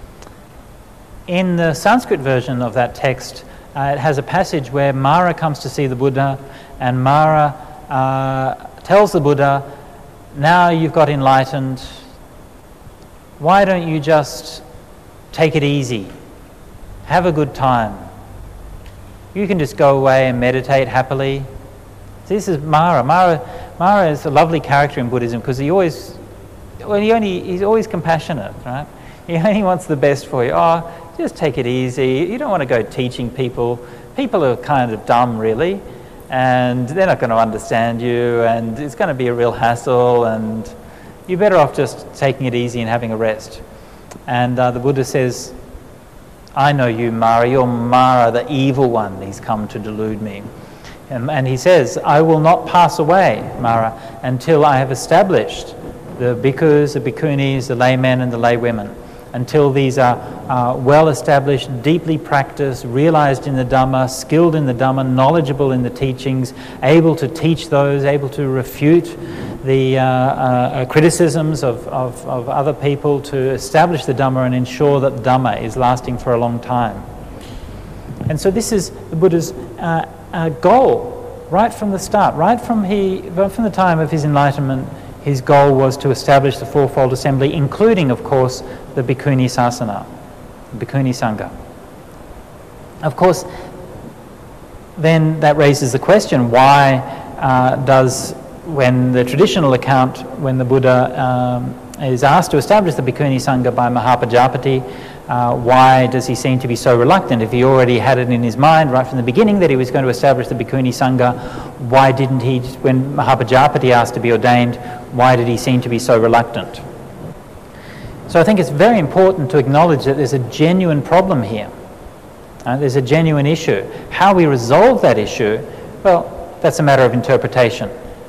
In the Sanskrit version of that text, it has a passage where Mara comes to see the Buddha, and Mara tells the Buddha, now you've got enlightened, why don't you just take it easy, have a good time. You can just go away and meditate happily. This is Mara. Mara is a lovely character in Buddhism because he's always compassionate, right? He only wants the best for you. Oh, just take it easy. You don't want to go teaching people. People are kind of dumb, really, and they're not going to understand you, and it's going to be a real hassle, and you're better off just taking it easy and having a rest. And the Buddha says, I know you, Mara. You're Mara, the evil one. He's come to delude me. And he says, I will not pass away, Mara, until I have established the bhikkhus, the bhikkhunis, the laymen and the laywomen, until these are well established, deeply practiced, realized in the Dhamma, skilled in the Dhamma, knowledgeable in the teachings, able to teach those, able to refute the criticisms of other people, to establish the Dhamma and ensure that the Dhamma is lasting for a long time. And so this is the Buddha's goal right from the start, right from the time of his enlightenment. His goal was to establish the Fourfold Assembly, including, of course, the Bhikkhuni Sasana, the Bhikkhuni Sangha. Of course, then that raises the question, why when the traditional account, when the Buddha is asked to establish the Bhikkhuni Sangha by Mahapajapati, why does he seem to be so reluctant? If he already had it in his mind right from the beginning that he was going to establish the Bhikkhuni Sangha, why didn't he, when Mahapajapati asked to be ordained, why did he seem to be so reluctant? So I think it's very important to acknowledge that there's a genuine problem here. There's a genuine issue. How we resolve that issue, well, that's a matter of interpretation.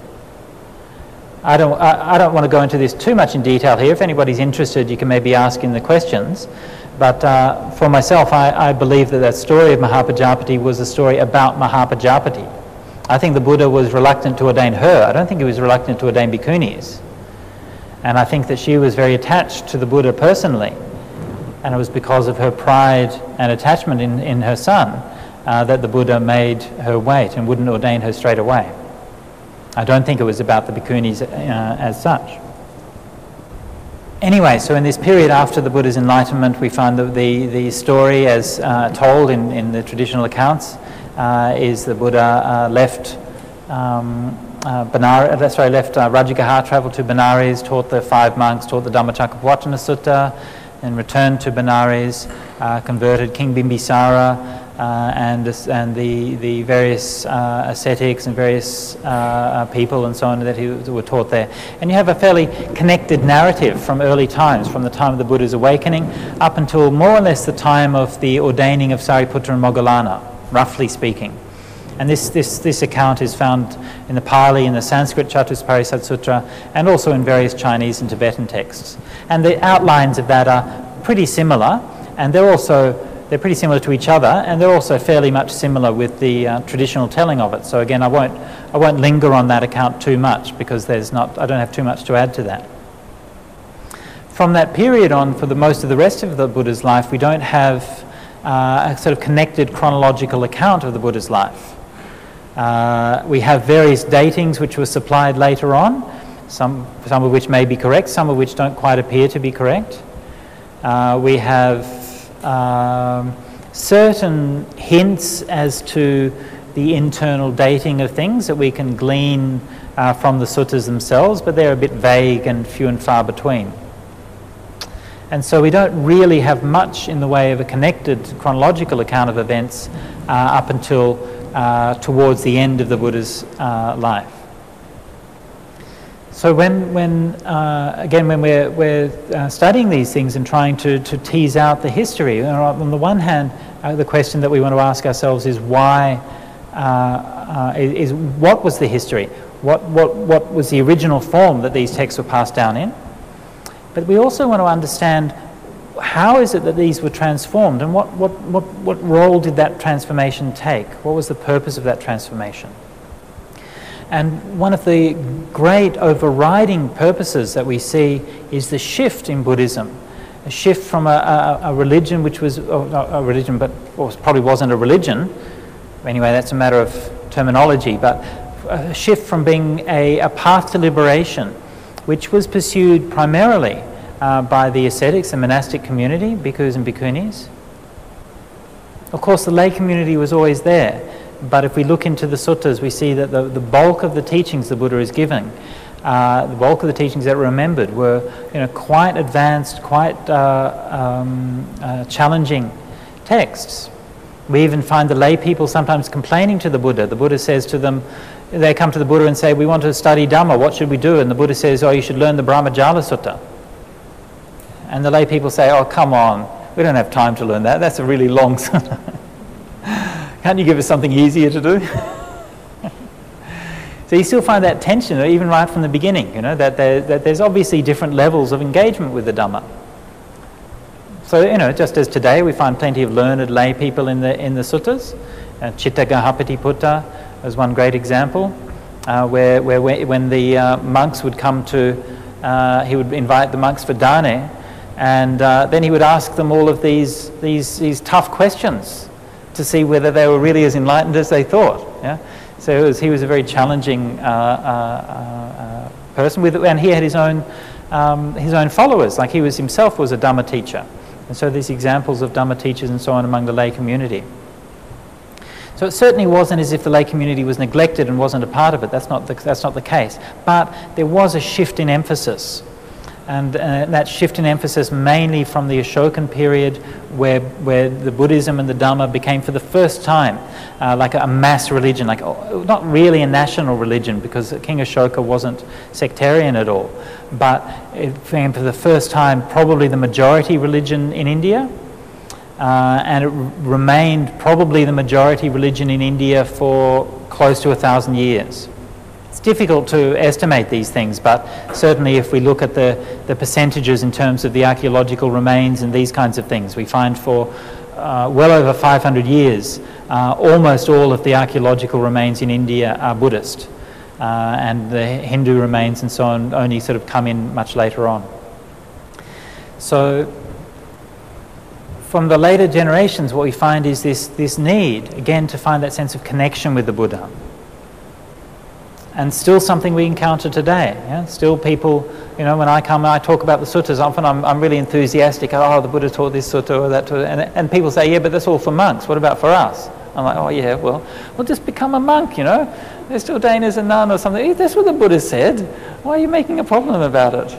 I don't want to go into this too much in detail here. If anybody's interested, you can maybe ask in the questions. But for myself, I believe that story of Mahapajapati was a story about Mahapajapati. I think the Buddha was reluctant to ordain her. I don't think he was reluctant to ordain bhikkhunis. And I think that she was very attached to the Buddha personally. And it was because of her pride and attachment in her son that the Buddha made her wait and wouldn't ordain her straight away. I don't think it was about the bhikkhunis as such. Anyway, so in this period after the Buddha's enlightenment, we find that the story as told in the traditional accounts is the Buddha left Rajagaha, travelled to Benares, taught the 5 monks, taught the Dhammacakkappavattana Sutta, and returned to Benares, converted King Bimbisara, and the various ascetics and various people and so on that were taught there. And you have a fairly connected narrative from early times, from the time of the Buddha's awakening up until more or less the time of the ordaining of Sariputta and Moggallana, roughly speaking. And this account is found in the Pali, in the Sanskrit Chatusparishad Sutra, and also in various Chinese and Tibetan texts. And the outlines of that are pretty similar, and they're pretty similar to each other, and they're also fairly much similar with the traditional telling of it. So again, I won't linger on that account too much because I don't have too much to add to that. From that period on, for the most of the rest of the Buddha's life, we don't have a sort of connected chronological account of the Buddha's life. We have various datings which were supplied later on, some of which may be correct, some of which don't quite appear to be correct. We have certain hints as to the internal dating of things that we can glean from the suttas themselves, but they're a bit vague and few and far between. And so we don't really have much in the way of a connected chronological account of events up until towards the end of the Buddha's life. So when we're studying these things and trying to tease out the history, on the one hand, the question that we want to ask ourselves is why, what was the history? What was the original form that these texts were passed down in? But we also want to understand how is it that these were transformed, and what role did that transformation take? What was the purpose of that transformation? And one of the great overriding purposes that we see is the shift in Buddhism, a shift from a religion which was a religion, but probably wasn't a religion. Anyway, that's a matter of terminology, but a shift from being a path to liberation, which was pursued primarily by the ascetics and monastic community, bhikkhus and bhikkhunis. Of course, the lay community was always there, but if we look into the suttas, we see that the bulk of the teachings the Buddha is giving, the bulk of the teachings that were remembered were, quite advanced, quite challenging texts. We even find the lay people sometimes complaining to the Buddha. The Buddha says to them, they come to the Buddha and say, we want to study Dhamma, what should we do? And the Buddha says, you should learn the Brahmajala Sutta. And the lay people say, oh, come on, we don't have time to learn that. That's a really long sutta. Can't you give us something easier to do? So you still find that tension, even right from the beginning, that there's obviously different levels of engagement with the Dhamma. So, just as today we find plenty of learned lay people in the suttas. Chitta Gahapati Putta is one great example, where when the monks would come to, he would invite the monks for dane, and then he would ask them all of these tough questions to see whether they were really as enlightened as they thought. Yeah? So he was a very challenging person, and he had his own followers. Like he himself was a Dhamma teacher. And so there's examples of Dhamma teachers and so on among the lay community. So it certainly wasn't as if the lay community was neglected and wasn't a part of it. That's not the case. But there was a shift in emphasis. And that shift in emphasis mainly from the Ashokan period where the Buddhism and the Dhamma became for the first time like a mass religion, like not really a national religion because King Ashoka wasn't sectarian at all, but it became for the first time probably the majority religion in India, and it remained probably the majority religion in India for close to 1,000 years. It's difficult to estimate these things, but certainly if we look at the percentages in terms of the archaeological remains and these kinds of things, we find for well over 500 years, almost all of the archaeological remains in India are Buddhist, and the Hindu remains and so on only sort of come in much later on. So from the later generations, what we find is this need, again, to find that sense of connection with the Buddha. And still something we encounter today. Yeah? Still people, when I come and I talk about the suttas, often I'm really enthusiastic. Oh, the Buddha taught this sutta or that sutta. And people say, yeah, but that's all for monks. What about for us? I'm like, oh yeah, well just become a monk, They're still ordained as a nun or something. That's what the Buddha said. Why are you making a problem about it?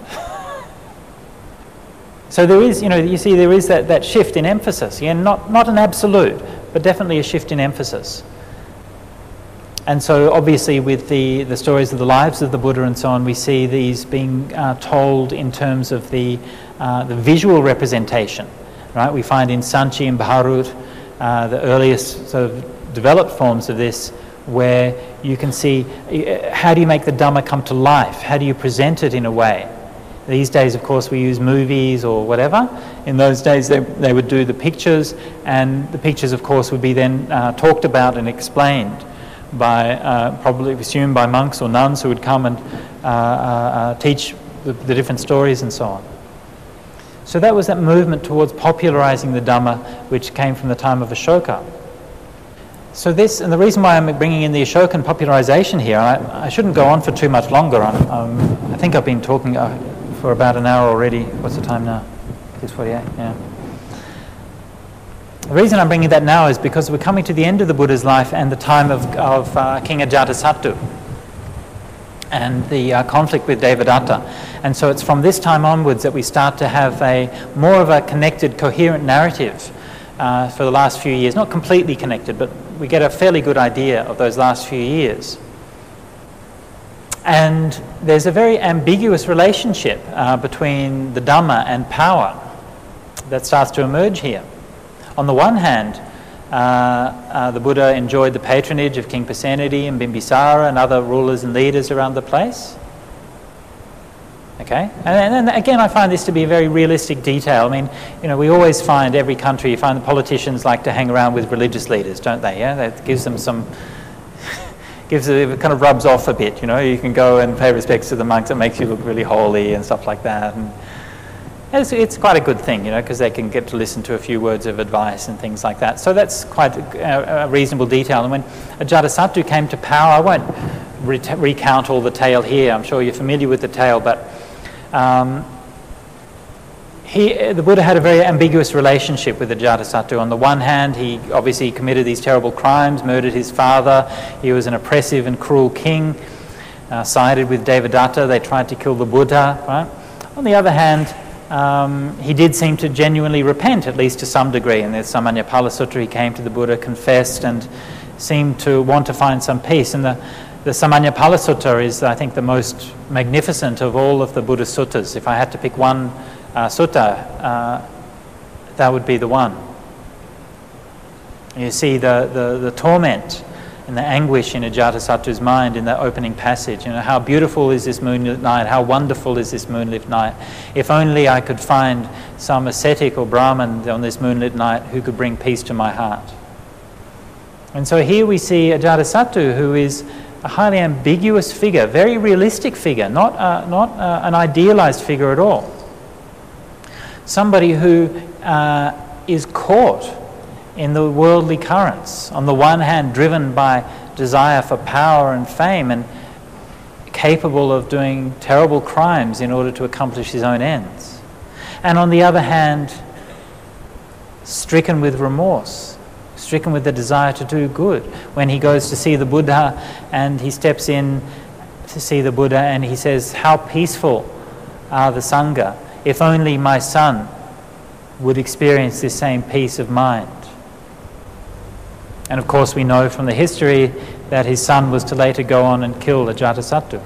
So there is, you see there is that shift in emphasis. Yeah? Not an absolute, but definitely a shift in emphasis. And so obviously with the stories of the lives of the Buddha and so on, we see these being told in terms of the visual representation, right? We find in Sanchi and Bharut the earliest sort of developed forms of this, where you can see how do you make the Dhamma come to life? How do you present it in a way? These days, of course, we use movies or whatever. In those days, they would do the pictures, and the pictures, of course, would be then talked about and explained by probably assumed by monks or nuns who would come and teach the different stories and so on. So that was that movement towards popularizing the Dhamma, which came from the time of Ashoka. So this, and the reason why I'm bringing in the Ashokan popularization here, I shouldn't go on for too much longer. I think I've been talking for about an hour already. What's the time now? 6:48, yeah. The reason I'm bringing that now is because we're coming to the end of the Buddha's life and the time of King Ajatasattu and the conflict with Devadatta. And so it's from this time onwards that we start to have more of a connected, coherent narrative for the last few years. Not completely connected, but we get a fairly good idea of those last few years. And there's a very ambiguous relationship between the Dhamma and power that starts to emerge here. On the one hand, the Buddha enjoyed the patronage of King Pasenadi and Bimbisara and other rulers and leaders around the place. Okay, and again, I find this to be a very realistic detail. I mean, we always find every country, you find the politicians like to hang around with religious leaders, don't they? Yeah, that gives them some, it kind of rubs off a bit. You can go and pay respects to the monks. It makes you look really holy and stuff like that. And it's quite a good thing, because they can get to listen to a few words of advice and things like that. So that's quite a reasonable detail. And when Ajatasattu came to power, I won't recount all the tale here. I'm sure you're familiar with the tale, but the Buddha had a very ambiguous relationship with the Ajatasattu. On the one hand, he obviously committed these terrible crimes, murdered his father. He was an oppressive and cruel king, sided with Devadatta. They tried to kill the Buddha. Right? On the other hand, he did seem to genuinely repent, at least to some degree. In the Samanyapala Sutta, he came to the Buddha, confessed, and seemed to want to find some peace. And the Samanyapala Sutta is, I think, the most magnificent of all of the Buddhist suttas. If I had to pick one sutta, that would be the one. You see the torment and the anguish in Ajatasattu's mind in that opening passage. You know, how beautiful is this moonlit night? How wonderful is this moonlit night? If only I could find some ascetic or Brahmin on this moonlit night who could bring peace to my heart. And so here we see Ajatasattu, who is a highly ambiguous figure, very realistic figure, not an idealized figure at all. Somebody who is caught in the worldly currents, on the one hand driven by desire for power and fame and capable of doing terrible crimes in order to accomplish his own ends, and on the other hand stricken with remorse, stricken with the desire to do good. When he goes to see the Buddha and he steps in to see the Buddha and he says, "How peaceful are the Sangha, if only my son would experience this same peace of mind." And of course we know from the history that his son was to later go on and kill Ajatasattu.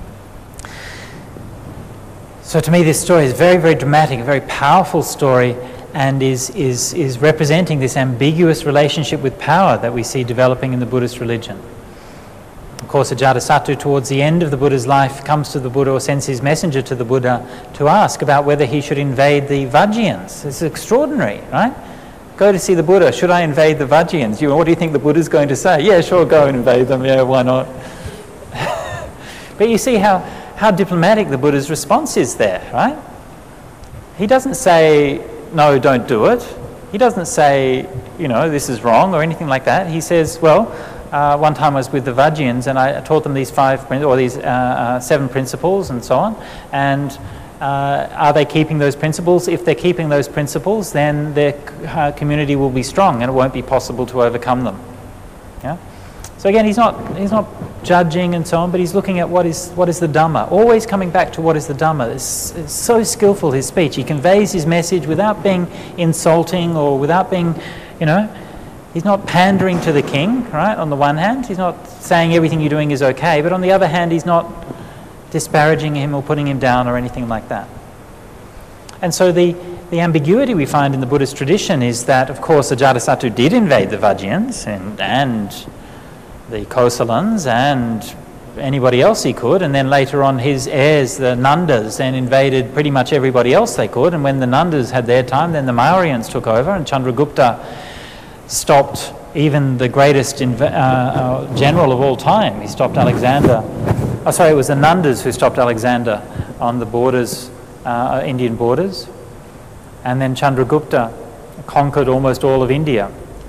So to me this story is very, very dramatic, a very powerful story, and is representing this ambiguous relationship with power that we see developing in the Buddhist religion. Of course, Ajatasattu, towards the end of the Buddha's life, comes to the Buddha or sends his messenger to the Buddha to ask about whether he should invade the Vajjayans. It's extraordinary, right? Go to see the Buddha, should I invade the Vajjayans? What do you think the Buddha's going to say? Yeah, sure, go and invade them, yeah, why not? But you see how diplomatic the Buddha's response is there, right? He doesn't say, no, don't do it. He doesn't say, this is wrong or anything like that. He says, well, one time I was with the Vajjayans and I taught them these 7 principles and so on. And are they keeping those principles? If they're keeping those principles, then their community will be strong and it won't be possible to overcome them. Yeah? So again, he's not judging and so on, but he's looking at what is the Dhamma. Always coming back to what is the Dhamma. It's so skillful, his speech. He conveys his message without being insulting or without being, he's not pandering to the king, right? On the one hand, he's not saying everything you're doing is okay, but on the other hand, he's not disparaging him or putting him down or anything like that. And so the ambiguity we find in the Buddhist tradition is that, of course, Ajatasattu did invade the Vajjayans and the Kosalans and anybody else he could, and then later on his heirs, the Nandas, then invaded pretty much everybody else they could, and when the Nandas had their time, then the Mauryans took over, and Chandragupta stopped even the greatest general of all time. He stopped Alexander. It was the Nandas who stopped Alexander on the borders, Indian borders, and then Chandragupta conquered almost all of India.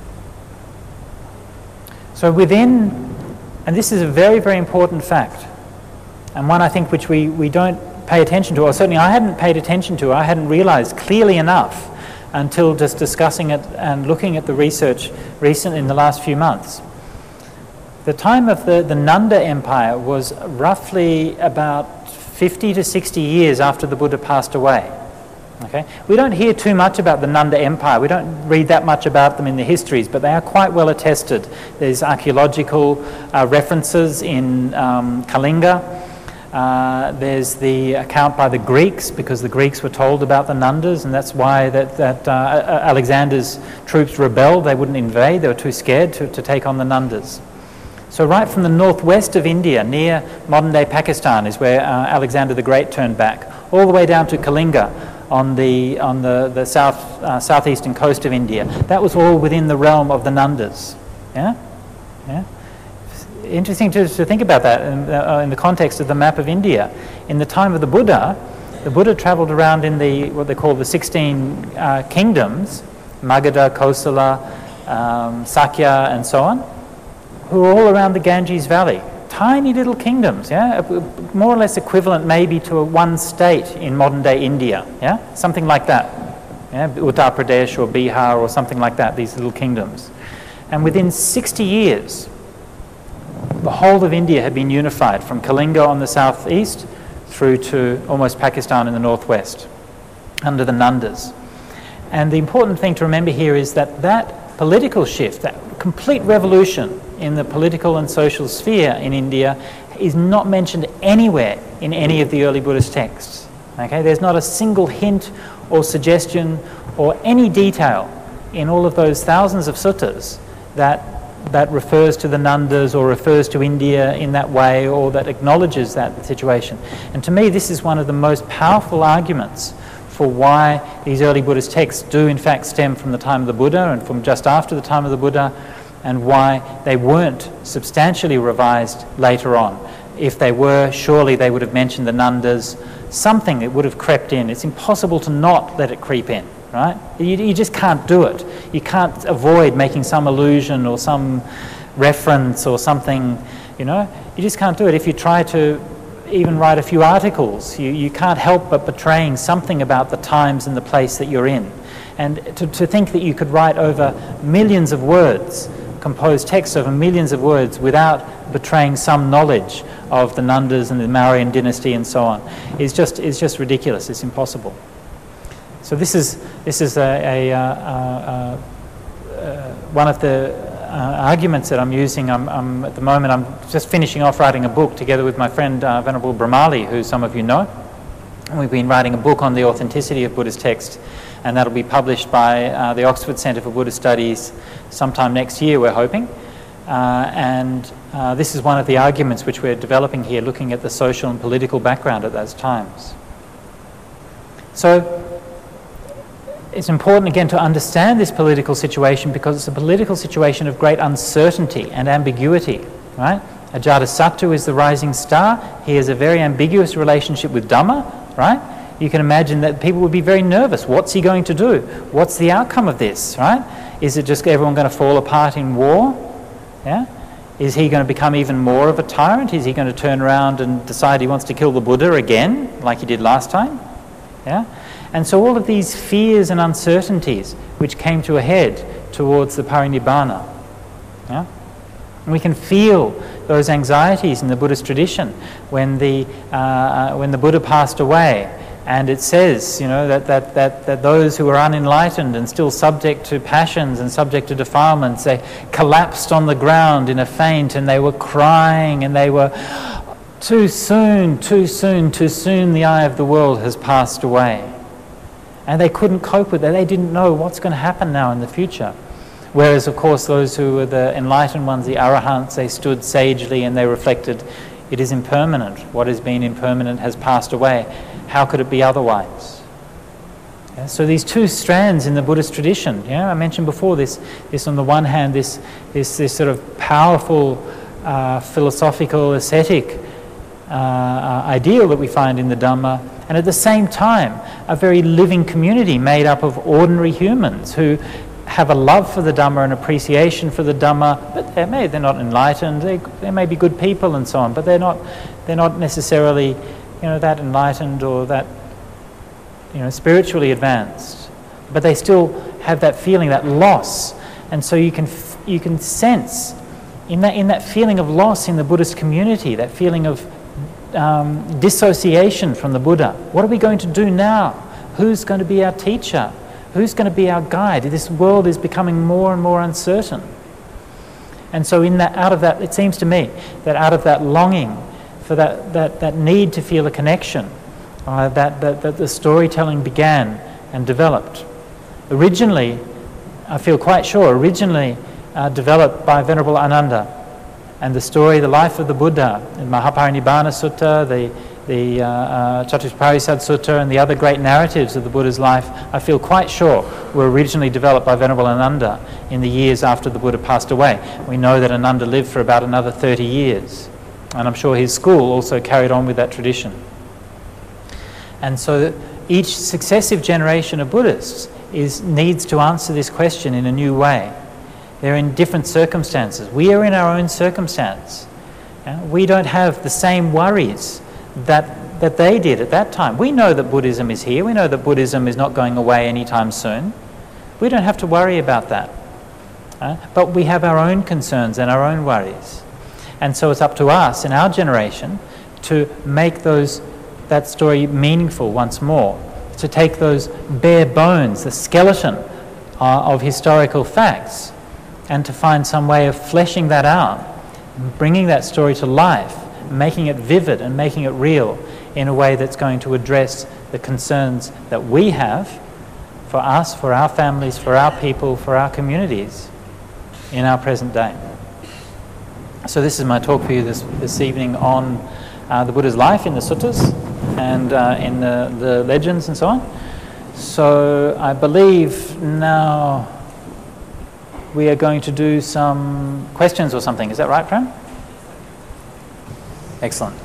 So and this is a very, very important fact, and one I think which we don't pay attention to, or certainly I hadn't paid attention to, I hadn't realised clearly enough until just discussing it and looking at the research recently in the last few months. The time of the Nanda Empire was roughly about 50 to 60 years after the Buddha passed away. Okay? We don't hear too much about the Nanda Empire. We don't read that much about them in the histories, but they are quite well attested. There's archaeological references in Kalinga. There's the account by the Greeks, because the Greeks were told about the Nandas, and that's why that Alexander's troops rebelled. They wouldn't invade. They were too scared to take on the Nandas. So right from the northwest of India, near modern-day Pakistan, is where Alexander the Great turned back, all the way down to Kalinga on the southeastern coast of India. That was all within the realm of the Nandas. Yeah? Interesting to think about that in the context of the map of India. In the time of the Buddha travelled around in what they call the 16 kingdoms, Magadha, Kosala, Sakya, and so on, who are all around the Ganges Valley. tiny little kingdoms, yeah, more or less equivalent maybe to one state in modern-day India, yeah, something like that, yeah, Uttar Pradesh or Bihar or something like that, these little kingdoms. And within 60 years, the whole of India had been unified from Kalinga on the southeast through to almost Pakistan in the northwest, under the Nandas. And the important thing to remember here is that that political shift, that complete revolution in the political and social sphere in India is not mentioned anywhere in any of the early Buddhist texts. Okay? There's not a single hint or suggestion or any detail in all of those thousands of suttas that refers to the Nandas or refers to India in that way or that acknowledges that situation. And to me, this is one of the most powerful arguments for why these early Buddhist texts do in fact stem from the time of the Buddha and from just after the time of the Buddha, and why they weren't substantially revised later on. If they were, surely they would have mentioned the Nandas, something that would have crept in. It's impossible to not let it creep in, right? You just can't do it. You can't avoid making some allusion or some reference or something, you know. You just can't do it. If you try to even write a few articles, you can't help but betraying something about the times and the place that you're in. And to think that you could write over millions of words, compose texts over millions of words without betraying some knowledge of the Nandas and the Mauryan dynasty and so on is just ridiculous. It's impossible. So this is one of the arguments that I'm using. I'm at the moment I'm just finishing off writing a book together with my friend Venerable Brahmali, who some of you know. And we've been writing a book on the authenticity of Buddhist text, and that'll be published by the Oxford Centre for Buddhist Studies sometime next year, we're hoping. This is one of the arguments which we're developing here, looking at the social and political background at those times. So it's important again to understand this political situation, because it's a political situation of great uncertainty and ambiguity, right? Ajatasattu is the rising star. He has a very ambiguous relationship with Dhamma, right? You can imagine that people would be very nervous. What's he going to do? What's the outcome of this, right? Is it just everyone going to fall apart in war? Yeah? Is he going to become even more of a tyrant? Is he going to turn around and decide he wants to kill the Buddha again, like he did last time? Yeah? And so all of these fears and uncertainties which came to a head towards the Parinibbana. Yeah? And we can feel those anxieties in the Buddhist tradition when the Buddha passed away. And it says, you know, that those who were unenlightened and still subject to passions and subject to defilements, they collapsed on the ground in a faint, and they were crying, and they were, too soon, the eye of the world has passed away. And they couldn't cope with it. They didn't know what's going to happen now in the future. Whereas, of course, those who were the enlightened ones, the arahants, they stood sagely and they reflected, it is impermanent. What has been impermanent has passed away. How could it be otherwise? Yeah, so these two strands in the Buddhist tradition, yeah, I mentioned before this on the one hand, this sort of powerful philosophical, ascetic ideal that we find in the Dhamma, and at the same time a very living community made up of ordinary humans who have a love for the Dhamma and appreciation for the Dhamma, but they're not enlightened. They may be good people and so on, but they're not necessarily, you know, that enlightened or that, you know, spiritually advanced. But they still have that feeling, that loss, and so you can sense in that feeling of loss in the Buddhist community, that feeling of dissociation from the Buddha. What are we going to do now? Who's going to be our teacher? Who's going to be our guide? This world is becoming more and more uncertain. And so out of that, it seems to me that out of that longing for that need to feel a connection, that the storytelling began and developed. Originally, I feel quite sure, developed by Venerable Ananda. And the story, the life of the Buddha, in Mahaparinibbana Sutta, the Chatusparisad Sutta, and the other great narratives of the Buddha's life, I feel quite sure were originally developed by Venerable Ananda in the years after the Buddha passed away. We know that Ananda lived for about another 30 years. And I'm sure his school also carried on with that tradition. And so each successive generation of Buddhists needs to answer this question in a new way. They're in different circumstances. We are in our own circumstance. We don't have the same worries that they did at that time. We know that Buddhism is here. We know that Buddhism is not going away anytime soon. We don't have to worry about that. But we have our own concerns and our own worries. And so it's up to us in our generation to make that story meaningful once more, to take those bare bones, the skeleton of historical facts, and to find some way of fleshing that out, bringing that story to life, making it vivid and making it real in a way that's going to address the concerns that we have for us, for our families, for our people, for our communities in our present day. So this is my talk for you this evening on the Buddha's life in the suttas and in the legends and so on. So I believe now we are going to do some questions or something. Is that right, Prem? Excellent.